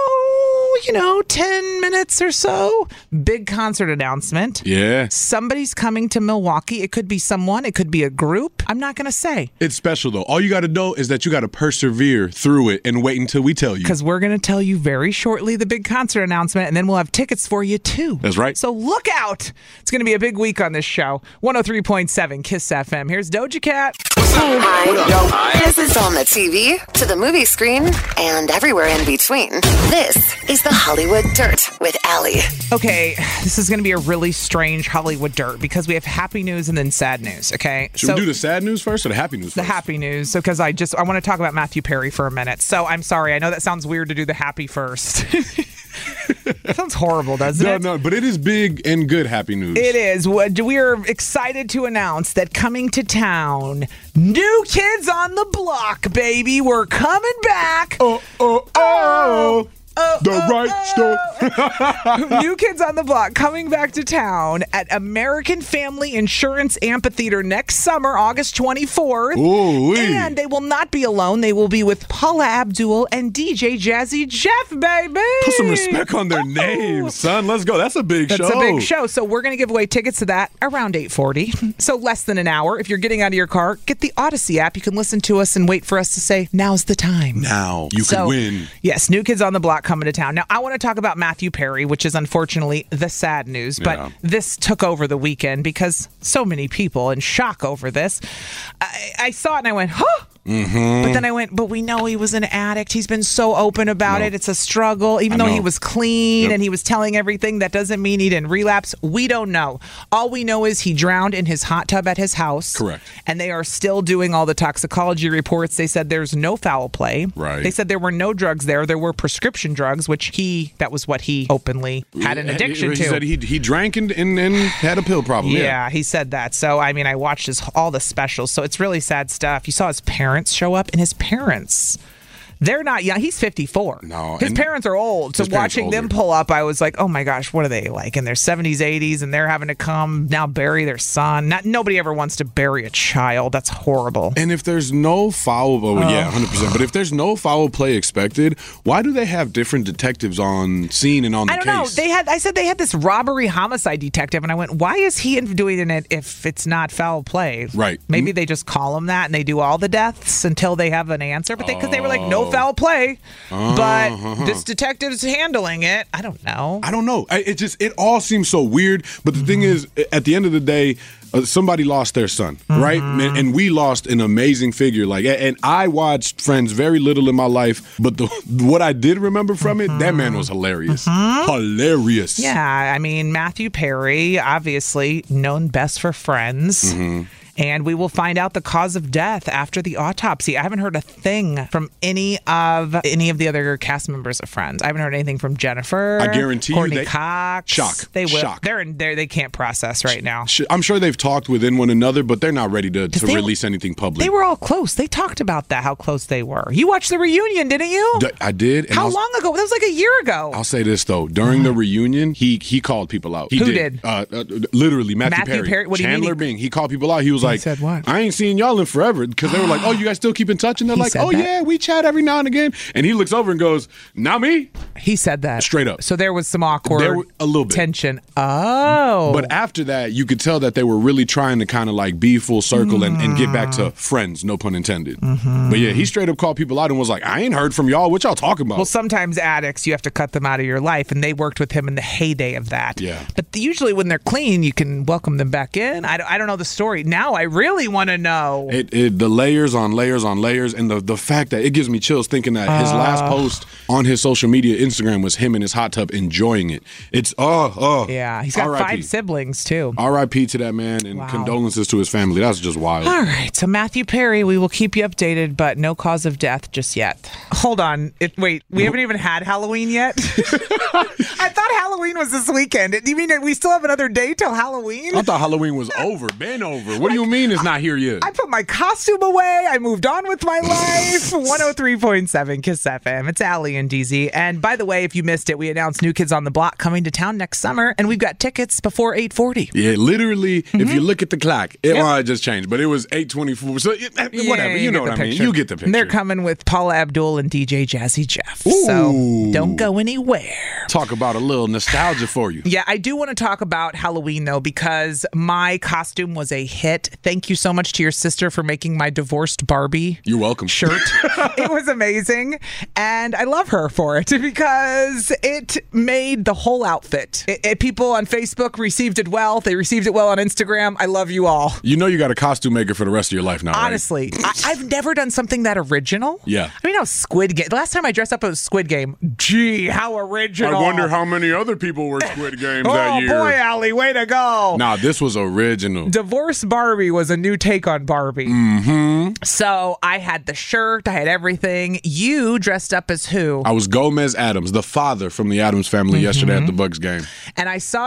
D: 10 minutes or so, big concert announcement.
E: Yeah.
D: Somebody's coming to Milwaukee. It could be someone. It could be a group. I'm not going to say.
E: It's special, though. All you got to know is that you got to persevere through it and wait until we tell you.
D: Because we're going to tell you very shortly the big concert announcement, and then we'll have tickets for you, too.
E: That's right.
D: So look out. It's going to be a big week on this show. 103.7 KISS FM. Here's Doja Cat.
C: Hi. This is on the TV, to the movie screen, and everywhere in between. This is the Hollywood Dirt with Allie.
D: Okay, this is going to be a really strange Hollywood Dirt because we have happy news and then sad news, okay?
E: Should we do the sad news first or the happy news first?
D: The happy news, because I want to talk about Matthew Perry for a minute. So I'm sorry. I know that sounds weird to do the happy first. That sounds horrible, doesn't it?
E: No, but it is big and good happy news.
D: It is. We are excited to announce that coming to town, New Kids on the Block, baby. We're coming back. New Kids on the Block coming back to town at American Family Insurance Amphitheater next summer, August 24th.
E: Ooh-wee.
D: And they will not be alone. They will be with Paula Abdul and DJ Jazzy Jeff, baby.
E: Put some respect on their names, son. Let's go. That's a big show.
D: That's a big show. So we're going to give away tickets to that around 8:40. So less than an hour. If you're getting out of your car, get the Odyssey app. You can listen to us and wait for us to say, now's the time.
E: Now you can win.
D: Yes, New Kids on the Block coming to town. Now, I want to talk about Matthew Perry, which is unfortunately the sad news, but this took over the weekend because so many people in shock over this. I saw it and I went, huh?
E: Mm-hmm.
D: But then I went, but we know he was an addict. He's been so open about it. It's a struggle. Even though he was clean and he was telling everything, that doesn't mean he didn't relapse. We don't know. All we know is he drowned in his hot tub at his house.
E: Correct.
D: And they are still doing all the toxicology reports. They said there's no foul play.
E: Right.
D: They said there were no drugs there. There were prescription drugs, which that was what he openly had an addiction to.
E: He said he drank and had a pill problem.
D: Yeah, he said that. So, I mean, I watched all the specials. So it's really sad stuff. You saw his parents show up, and his parents, they're not young. He's 54.
E: No,
D: his parents are old. So watching them pull up, I was like, oh my gosh, what are they like in their 70s, 80s, and they're having to come now bury their son. Nobody ever wants to bury a child. That's horrible.
E: And if there's no foul, 100%. But if there's no foul play expected, why do they have different detectives on scene and on the case?
D: I don't know. I said they had this robbery homicide detective, and I went, why is he doing it if it's not foul play?
E: Right.
D: Maybe they just call him that, and they do all the deaths until they have an answer. But because they were like, no foul play, but this detective's handling it. I don't know.
E: It all seems so weird. But the thing is, at the end of the day, somebody lost their son, right? And we lost an amazing figure. And I watched Friends very little in my life, but what I did remember from it, that man was hilarious. Hilarious.
D: Yeah, I mean, Matthew Perry, obviously known best for Friends. And we will find out the cause of death after the autopsy. I haven't heard a thing from any of the other cast members of Friends. I haven't heard anything from Jennifer.
E: I guarantee
D: Courtney
E: you,
D: Cox.
E: Shock.
D: They will.
E: Shock.
D: They're in there. They can't process right now.
E: I'm sure they've talked within one another, but they're not ready to release anything public.
D: They were all close. They talked about that, how close they were. You watched the reunion, didn't you?
E: I did.
D: How long ago? That was like a year ago.
E: I'll say this though: during the reunion, he called people out.
D: Who did?
E: Literally, Matthew Perry.
D: What do you mean?
E: Chandler Bing. He called people out. He was like,
D: said what?
E: I ain't seen y'all in forever, because they were like, oh, you guys still keep in touch? And they're like, oh, yeah, we chat every now and again. And he looks over and goes, not me.
D: He said that.
E: Straight up.
D: So there was some awkward
E: a little bit
D: tension. Oh.
E: But after that, you could tell that they were really trying to kind of like be full circle and get back to friends, no pun intended. But yeah, he straight up called people out and was like, I ain't heard from y'all. What y'all talking about?
D: Well, sometimes addicts, you have to cut them out of your life, and they worked with him in the heyday of that.
E: Yeah.
D: But usually when they're clean, you can welcome them back in. I don't know the story. Now I really want to know.
E: The layers on layers on layers, and the fact that it gives me chills thinking that his last post on his social media, Instagram, was him in his hot tub enjoying it. It's
D: yeah, he's got 5 siblings too.
E: R.I.P. to that man, and condolences to his family. That's just wild.
D: All right, so Matthew Perry, we will keep you updated, but no cause of death just yet. Hold on, wait, we haven't even had Halloween yet? I thought Halloween was this weekend. You mean we still have another day till Halloween?
E: I thought Halloween was been over. What do you mean it's not here yet?
D: I put my costume away. I moved on with my life. 103.7 Kiss FM. It's Allie and DZ. And by the way, if you missed it, we announced New Kids on the Block coming to town next summer, and we've got tickets before 8:40.
E: Yeah, literally, if you look at the clock, it just changed, but it was 8:24. So whatever, you know what I mean. You get the picture.
D: They're coming with Paula Abdul and DJ Jazzy Jeff. Ooh. So don't go anywhere.
E: Talk about a little nostalgia for you.
D: Yeah, I do want to talk about Halloween, though, because my costume was a hit. Thank you so much to your sister for making my divorced Barbie.
E: You're welcome.
D: Shirt. It was amazing. And I love her for it because it made the whole outfit. People on Facebook received it well. They received it well on Instagram. I love you all.
E: You know you got a costume maker for the rest of your life now,
D: honestly,
E: right?
D: I've never done something that original.
E: Yeah.
D: I mean, how Squid Game. The last time I dressed up, it was Squid Game. Gee, how original.
E: I wonder how many other people were Squid Games that year.
D: Oh, boy, Allie, way to go.
E: Nah, this was original.
D: Divorce Barbie was a new take on Barbie.
E: Mm-hmm.
D: So I had the shirt. I had everything. You dressed up as who?
E: I was Gomez Addams, the father from the Addams family yesterday at the Bucks game.
D: And I saw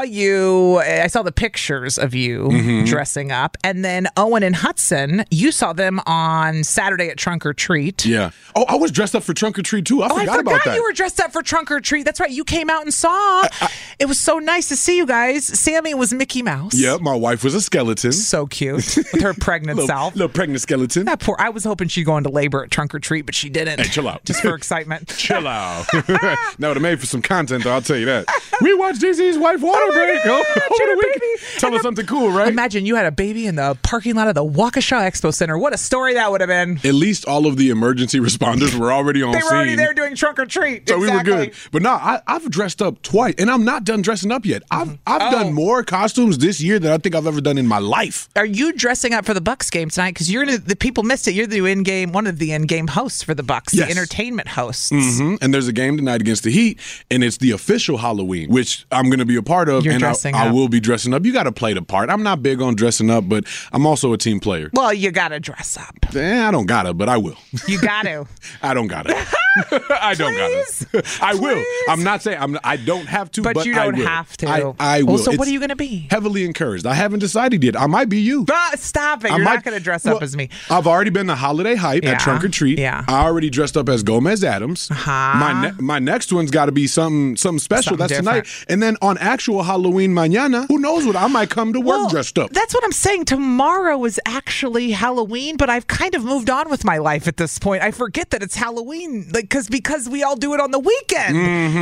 D: the pictures of you dressing up. And then Owen and Hudson, you saw them on Saturday at Trunk or Treat.
E: Yeah. Oh, I was dressed up for Trunk or Treat too. I forgot about that.
D: You were dressed up for Trunk or Treat. That's right. You came out and saw. It was so nice to see you guys. Sammy was Mickey Mouse.
E: Yeah, my wife was a skeleton.
D: So cute. With her pregnant self.
E: Little pregnant skeleton.
D: That poor. I was hoping she'd go into labor at Trunk or Treat, but she didn't.
E: Hey, chill out.
D: Just for excitement.
E: Chill out. That would have made for some content, though, I'll tell you that. We watched DZ's wife water break over the week. Tell us something cool, right?
D: Imagine you had a baby in the parking lot of the Waukesha Expo Center. What a story that would have been.
E: At least all of the emergency responders were already on scene.
D: They were already there doing Trunk or Treat.
E: So we were good. But no, I've dressed up twice, and I'm not done dressing up yet. I've done more costumes this year than I think I've ever done in my life.
D: Are you dressing up for the Bucks game tonight? Because the people missed it. You're the one of the in-game hosts for the Bucks,
E: yes.
D: The entertainment hosts.
E: Mm-hmm. And there's a game tonight against the Heat, and it's the official Halloween, which I'm going to be a part of.
D: You're
E: and
D: dressing
E: I
D: up.
E: will be dressing up. You got to play the part. I'm not big on dressing up, but I'm also a team player.
D: Well, you got to dress up.
E: I don't got to, but I will.
D: You got to.
E: I don't got to. I don't got to. I will. I'm not saying I don't have to, but
D: you don't have to.
E: I will.
D: Well, so what are you going to be?
E: Heavily encouraged. I haven't decided yet. I might be you.
D: Stop it. You're not going to dress up as me.
E: I've already been the holiday hype at Trunk or Treat.
D: Yeah.
E: I already dressed up as Gomez Addams. My next one's got to be something special. That's
D: different.
E: Tonight. And then on actual Halloween mañana, who knows what I might come to work dressed up.
D: That's what I'm saying. Tomorrow is actually Halloween, but I've kind of moved on with my life at this point. I forget that it's Halloween, because we all do it on the weekend.
E: Mm-hmm.
D: Except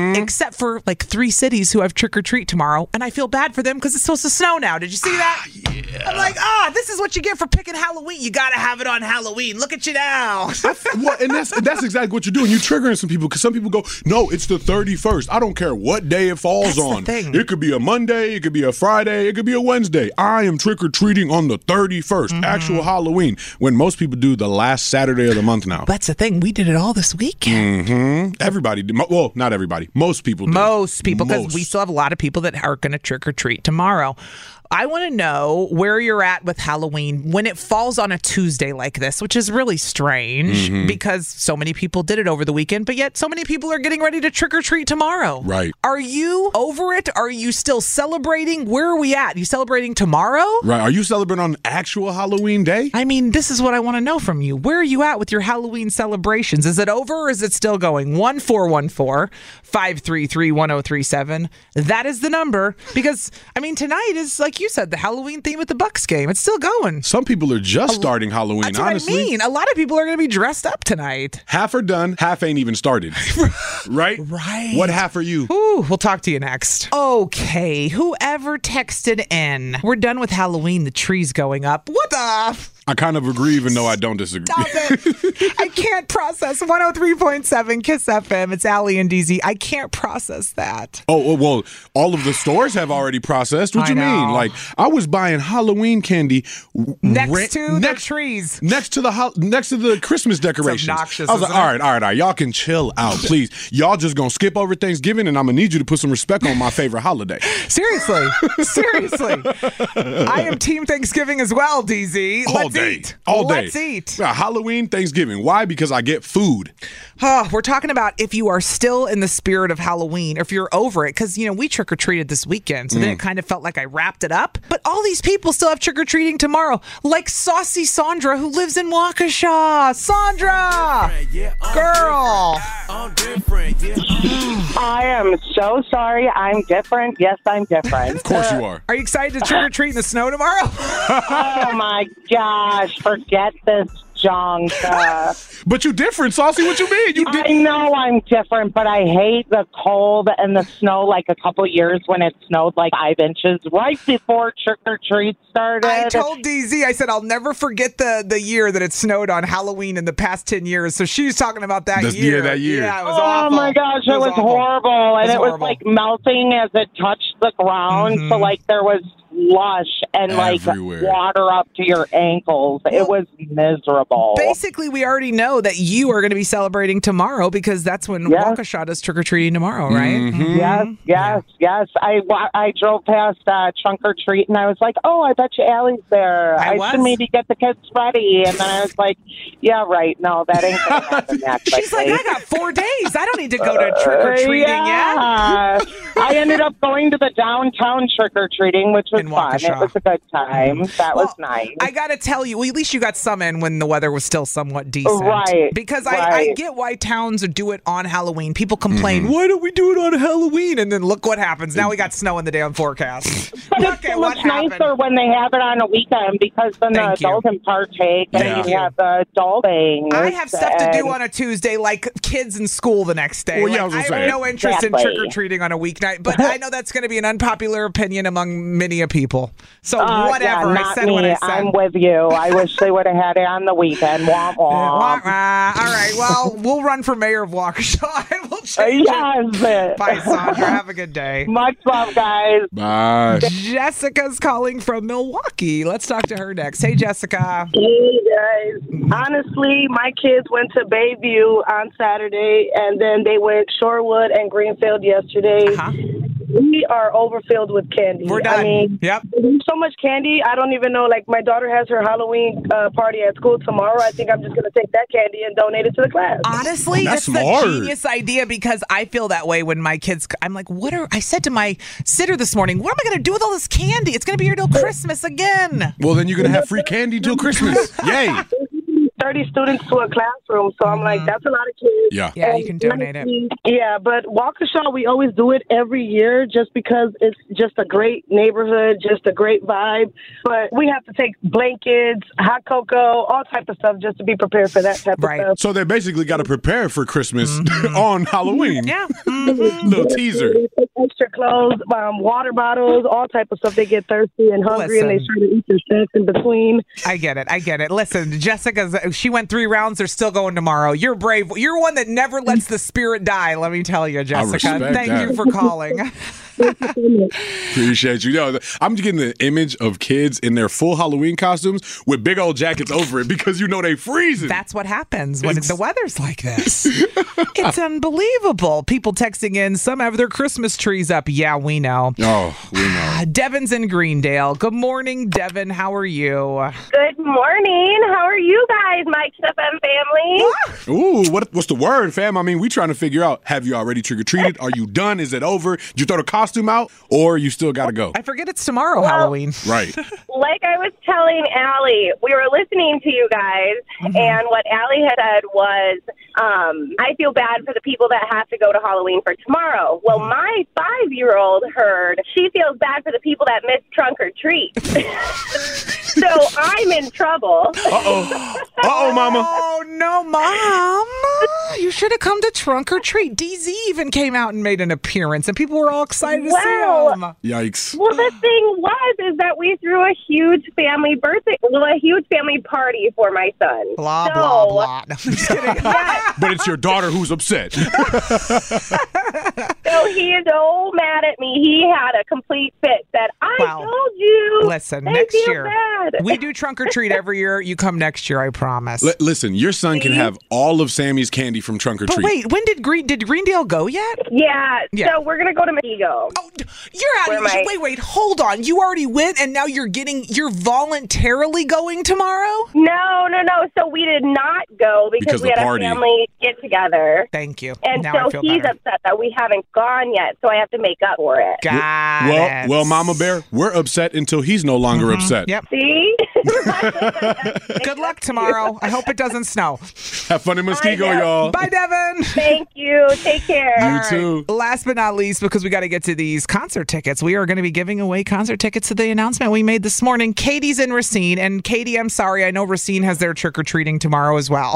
D: except for like 3 cities who have trick or treat tomorrow. And I feel bad for them because it's supposed to snow now. Did you see that? Yeah. I'm like, this is what you get for picking Halloween. You got to have it on Halloween. Look at you now.
E: And that's exactly what you're doing. You're triggering some people because some people go, no, it's the 31st. I don't care what day it falls on. It could be a Monday. It could be a Friday. It could be a Wednesday. I am trick or treating on the 31st, actual Halloween, when most people do the last Saturday of the month now.
D: That's the thing. We did it all this weekend.
E: Everybody did. Well, not everybody. Most people do.
D: Most people, because we still have a lot of people that are going to trick or treat tomorrow. I want to know where you're at with Halloween when it falls on a Tuesday like this, which is really strange because so many people did it over the weekend, but yet so many people are getting ready to trick or treat tomorrow.
E: Right.
D: Are you over it? Are you still celebrating? Where are we at? Are you celebrating tomorrow?
E: Right. Are you celebrating on actual Halloween day?
D: I mean, this is what I want to know from you. Where are you at with your Halloween celebrations? Is it over or is it still going? 1-414-533-1037. That is the number because, I mean, tonight is, like you said, the Halloween theme at the Bucks game. It's still going.
E: Some people are just starting Halloween,
D: That's
E: honestly.
D: What I mean. A lot of people are going to be dressed up tonight.
E: Half are done, half ain't even started. Right?
D: Right.
E: What half are you?
D: Ooh, we'll talk to you next. Okay, whoever texted in, we're done with Halloween, the tree's going up. What the...
E: I kind of agree, even though I don't disagree.
D: Stop it. I can't process 103.7 Kiss FM. It's Allie and DZ. I can't process that.
E: Oh, well, all of the stores have already processed. What you mean? Like, I was buying Halloween candy
D: next to the trees.
E: Next to the Christmas decorations.
D: It's obnoxious,
E: I was like, all right. Y'all can chill out, please. Y'all just going to skip over Thanksgiving, and I'm going to need you to put some respect on my favorite holiday.
D: Seriously. I am Team Thanksgiving as well, DZ. Let's eat.
E: All day.
D: Let's eat.
E: Halloween, Thanksgiving. Why? Because I get food.
D: We're talking about if you are still in the spirit of Halloween, or if you're over it, because, we trick-or-treated this weekend, so then it kind of felt like I wrapped it up. But all these people still have trick-or-treating tomorrow, like Saucy Sandra, who lives in Waukesha. Sandra! Girl!
T: I am so sorry. I'm different. Yes, I'm different.
E: Of course you are.
D: Are you excited to trick-or-treat in the snow tomorrow?
T: Oh, my gosh. Forget this junk.
E: But you different, Saucy. What you mean?
T: I know I'm different, but I hate the cold and the snow. Like a couple years when it snowed like 5 inches right before trick-or-treat started.
D: I told DZ, I said, I'll never forget the year that it snowed on Halloween in the past 10 years. So she's talking about that year.
E: That year.
D: Yeah, it was awful.
T: Oh, my gosh. It was horrible. And it was like melting as it touched the ground. So, like, there was slush and
E: everywhere.
T: Like water up to your ankles. It was miserable.
D: Basically, we already know that you are going to be celebrating tomorrow because that's when Waukesha does trick-or-treating tomorrow, right?
T: Mm-hmm. Yes. I drove past Trunk or Treat and I was like, oh, I bet you Allie's there. I should maybe get the kids ready. And then I was like, yeah, right. No, that ain't going to happen next.
D: She's like, I got 4 days. I don't need to go to trick-or-treating yet.
T: I ended up going to the downtown trick-or-treating, which was fun. It was a good time. That was nice.
D: I got to tell you, at least you got some in when the weather was still somewhat decent.
T: Right.
D: Because I get why towns do it on Halloween. People complain, why don't we do it on Halloween? And then look what happens. Now we got snow in the damn forecast.
T: But it's so much nicer when they have it on a weekend because then the adults can partake and you have the adult thing.
D: I have stuff to do on a Tuesday, like kids in school the next day.
E: Well,
D: I have no interest in trick-or-treating on a weeknight, but I know that's going to be an unpopular opinion among many people. So whatever. I said what I said.
T: I'm with you. I wish they would have had it on the weekend. Wah, wah.
D: All right. Well, we'll run for mayor of Waukesha and we'll change it. Bye, Sandra. Have a good day.
T: Much love, guys.
E: Bye.
D: Jessica's calling from Milwaukee. Let's talk to her next. Hey, Jessica.
U: Hey, guys. Honestly, my kids went to Bayview on Saturday, and then they went Shorewood and Greenfield yesterday. We are overfilled with candy.
D: We're done.
U: I mean,
D: there's
U: so much candy. I don't even know. Like, my daughter has her Halloween party at school tomorrow. I think I'm just going to take that candy and donate it to the class.
D: Honestly, that's the genius idea because I feel that way when my kids, I'm like, I said to my sitter this morning, what am I going to do with all this candy? It's going to be here till Christmas again.
E: Well, then you're going to have free candy till Christmas. Yay.
U: 30 students to a classroom, so I'm like, that's a lot of kids.
E: Yeah.
D: Yeah, you can donate it.
U: Yeah, but Waukesha, we always do it every year just because it's just a great neighborhood, just a great vibe. But we have to take blankets, hot cocoa, all type of stuff just to be prepared for that type of stuff.
E: So they basically got to prepare for Christmas on Halloween.
D: Yeah.
E: Little teaser.
U: They take extra clothes, water bottles, all type of stuff. They get thirsty and hungry, and they try to eat their snacks in between.
D: I get it. Listen, she went 3 rounds. They're still going tomorrow. You're brave. You're one that never lets the spirit die. Let me tell you, Jessica. Thank you for calling.
E: Appreciate you. Yo, I'm getting the image of kids in their full Halloween costumes with big old jackets over it because they freezing.
D: That's what happens when the weather's like this. It's unbelievable. People texting in, some have their Christmas trees up. Yeah, we know.
E: Oh, we know.
D: Devin's in Greendale. Good morning, Devin. How are you?
A: Good morning. How are you guys, Mike FM family?
E: Ooh, what's the word, fam? I mean, we trying to figure out, have you already trick-or-treated? Are you done? Is it over? Did you throw the costume out? Or you still got to go?
D: I forget it's tomorrow, Halloween.
E: Right.
A: Like I was telling Allie, we were listening to you guys, and what Allie had said was, I feel bad for the people that have to go to Halloween for tomorrow. Well, my 5-year-old heard she feels bad for the people that missed trunk or treat. So I'm in trouble.
E: Uh-oh, Mama.
D: Oh, no, Mom. You should have come to trunk or treat. DZ even came out and made an appearance, and people were all excited to see him.
E: Yikes.
A: Well, the thing is that we threw a huge family party for my son.
D: Blah, blah, blah. No, I'm just kidding.
E: But it's your daughter who's upset.
A: So he is so mad at me. He had a complete fit. Said, I told you.
D: Listen, next year. We do trunk or treat every year. You come next year, I promise.
E: Listen, your son can have all of Sammy's candy from trunk or treat.
D: But wait, when did Greendale go yet?
A: Yeah. So we're going to go to Mego.
D: Oh, you're out of wait, hold on. You already went and now you're voluntarily going tomorrow?
A: No. So we did not go because we had a family get together.
D: Thank you.
A: And
D: now
A: so he's upset that we haven't gone yet, so I have to make up for it.
D: Got it.
E: Well, Mama Bear, we're upset until he's no longer upset.
D: Yep.
A: See?
D: Good luck tomorrow. I hope it doesn't snow.
E: Have fun in Muskego, y'all.
D: Bye, Devin.
A: Thank you. Take care.
E: You too.
D: Last but not least, because we got to get to these concert tickets, we are going to be giving away concert tickets to the announcement we made this morning. Katie's in Racine. And Katie, I'm sorry, I know Racine has their trick-or-treating tomorrow as well.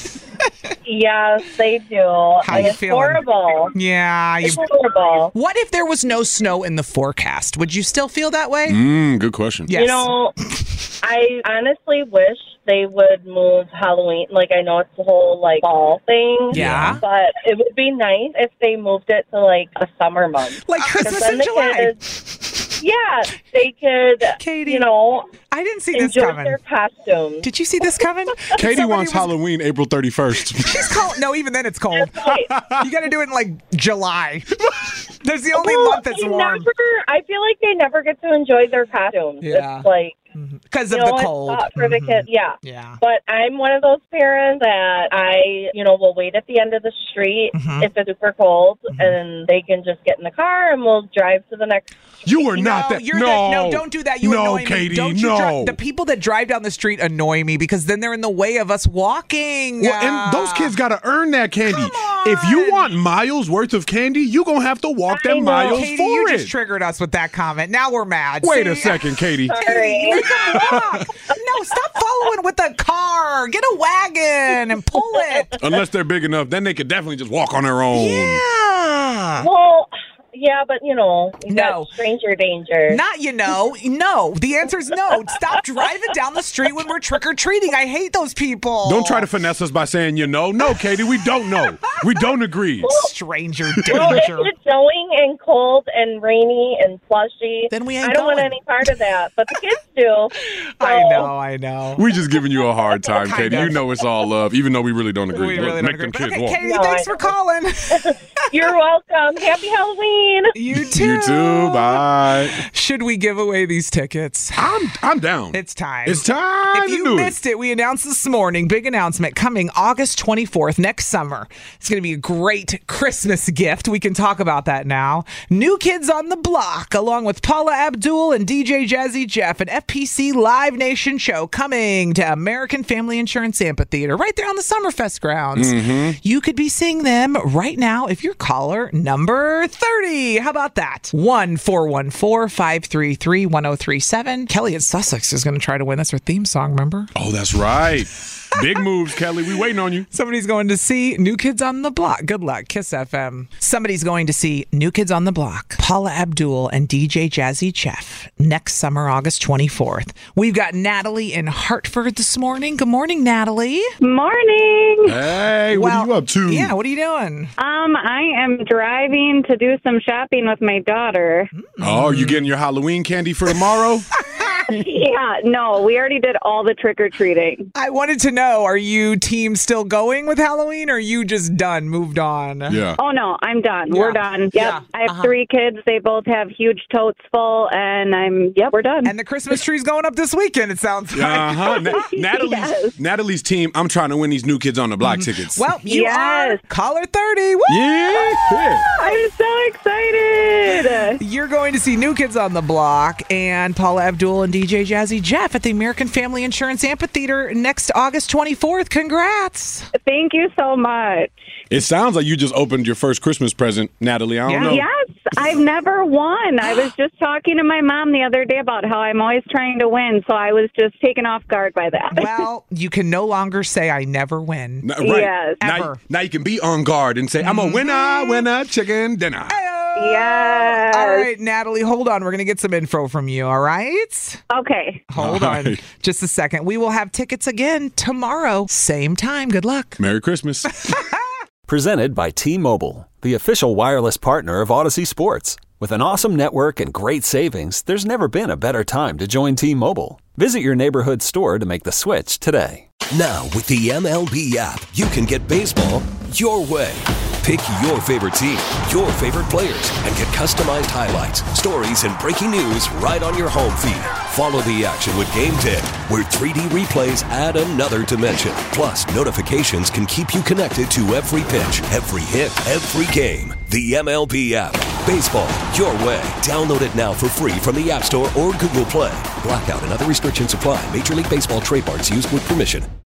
A: Yes, they do.
D: How you
A: it's
D: feeling?
A: Horrible.
D: Yeah.
A: It's horrible.
D: What if there was no snow in the forecast? Would you still feel that way?
E: Good question.
D: Yes.
A: You know, I honestly wish they would move Halloween. Like, I know it's the whole, fall thing.
D: Yeah.
A: But it would be nice if they moved it to, a summer month.
D: Like Christmas in July.
A: Yeah, they could,
D: Katie, I didn't see this
A: enjoy
D: coming.
A: their costumes.
D: Did you see this coming?
E: Katie wants Halloween April 31st.
D: She's cold. No, even then it's cold.
A: Right.
D: You got to do it in July. There's the only month that's warm.
A: I feel like they never get to enjoy their costumes.
D: Yeah.
A: It's
D: because of the cold.
A: It's hot for the kids.
D: Yeah.
A: But I'm one of those parents that I, will wait at the end of the street if it's super cold, and they can just get in the car and we'll drive to the next street.
E: You are not that.
D: No, don't do that. You annoy me.
E: Katie,
D: don't you the people that drive down the street annoy me because then they're in the way of us walking.
E: Well, and those kids got to earn that candy. If you want miles worth of candy, you're going to have to walk them miles
D: Katie,
E: for
D: you
E: it.
D: just triggered us with that comment. Now we're mad.
E: Wait a second, Katie.
A: Sorry.
D: No, stop following with the car. Get a wagon and pull it.
E: Unless they're big enough, then they could definitely just walk on their own.
D: Yeah.
A: Well, yeah, but got stranger danger.
D: Not no. The answer is no. Stop driving down the street when we're trick-or-treating. I hate those people.
E: Don't try to finesse us by saying you know. No, Katie, we don't know. We don't agree.
D: Stranger danger.
A: Well, if it's snowing and cold and rainy and slushy,
D: then we ain't
A: I don't want
D: going.
A: any part of that. But the kids do. So.
D: I know.
E: We just giving you a hard time, Katie. You know it's all love, even though we really don't agree.
D: We really
E: Make
D: don't
E: them
D: agree.
E: kids walk.
D: Katie, thanks for calling.
A: You're welcome. Happy Halloween.
H: Halloween.
D: You too.
E: You too. Bye.
D: Should we give away these tickets?
E: I'm down.
D: It's time.
E: It's time.
D: If you missed it, we announced this morning, big announcement coming August 24th next summer. It's going to be a great Christmas gift. We can talk about that now. New Kids on the Block, along with Paula Abdul and DJ Jazzy Jeff, an FPC Live Nation show coming to American Family Insurance Amphitheater right there on the Summerfest grounds.
E: Mm-hmm.
D: You could be seeing them right now if you're caller number 30. How about that? 1-414-533-1037. Kelly at Sussex is going to try to win. That's her theme song, remember?
E: Oh, that's right. Big moves, Kelly. We waiting on you.
D: Somebody's going to see New Kids on the Block. Good luck. Kiss FM. Somebody's going to see New Kids on the Block, Paula Abdul and DJ Jazzy Jeff next summer, August 24th. We've got Natalie in Hartford this morning. Good morning, Natalie.
H: Morning.
E: Hey, what are you up to?
D: Yeah, what are you doing?
H: I am driving to do some shopping with my daughter.
E: Oh, you getting your Halloween candy for tomorrow?
H: Yeah, no, we already did all the trick-or-treating.
D: I wanted to know, are you team still going with Halloween, or are you just done, moved on?
E: Yeah.
H: Oh, no, I'm done.
D: Yeah.
H: We're done. Yep.
D: Yeah.
H: I have 3 kids. They both have huge totes full, and we're done.
D: And the Christmas tree's going up this weekend, it sounds like.
E: Natalie's team, I'm trying to win these New Kids on the Block tickets.
D: Well, you are caller 30. Woo!
E: Yeah.
H: I'm so excited.
D: You're going to see New Kids on the Block and Paula Abdul and DJ Jazzy Jeff at the American Family Insurance Amphitheater next August 24th. Congrats.
H: Thank you so much.
E: It sounds like you just opened your first Christmas present, Natalie. I don't know.
H: Yes, I've never won. I was just talking to my mom the other day about how I'm always trying to win, so I was just taken off guard by that.
D: Well, you can no longer say I never win.
E: Right.
H: Yes.
D: Ever.
E: Now you can be on guard and say, I'm a winner, chicken dinner.
H: Yes.
D: All right, Natalie, hold on. We're going to get some info from you, all right?
H: Okay.
D: Hold on just a second. We will have tickets again tomorrow, same time. Good luck.
E: Merry Christmas.
B: Presented by T-Mobile, the official wireless partner of Odyssey Sports. With an awesome network and great savings, there's never been a better time to join T-Mobile. Visit your neighborhood store to make the switch today.
V: Now, with the MLB app, you can get baseball your way. Pick your favorite team, your favorite players, and get customized highlights, stories, and breaking news right on your home feed. Follow the action with Game 10, where 3D replays add another dimension. Plus, notifications can keep you connected to every pitch, every hit, every game. The MLB app. Baseball your way. Download it now for free from the App Store or Google Play. Blackout and other restrictions apply. Major League Baseball trademarks used with permission.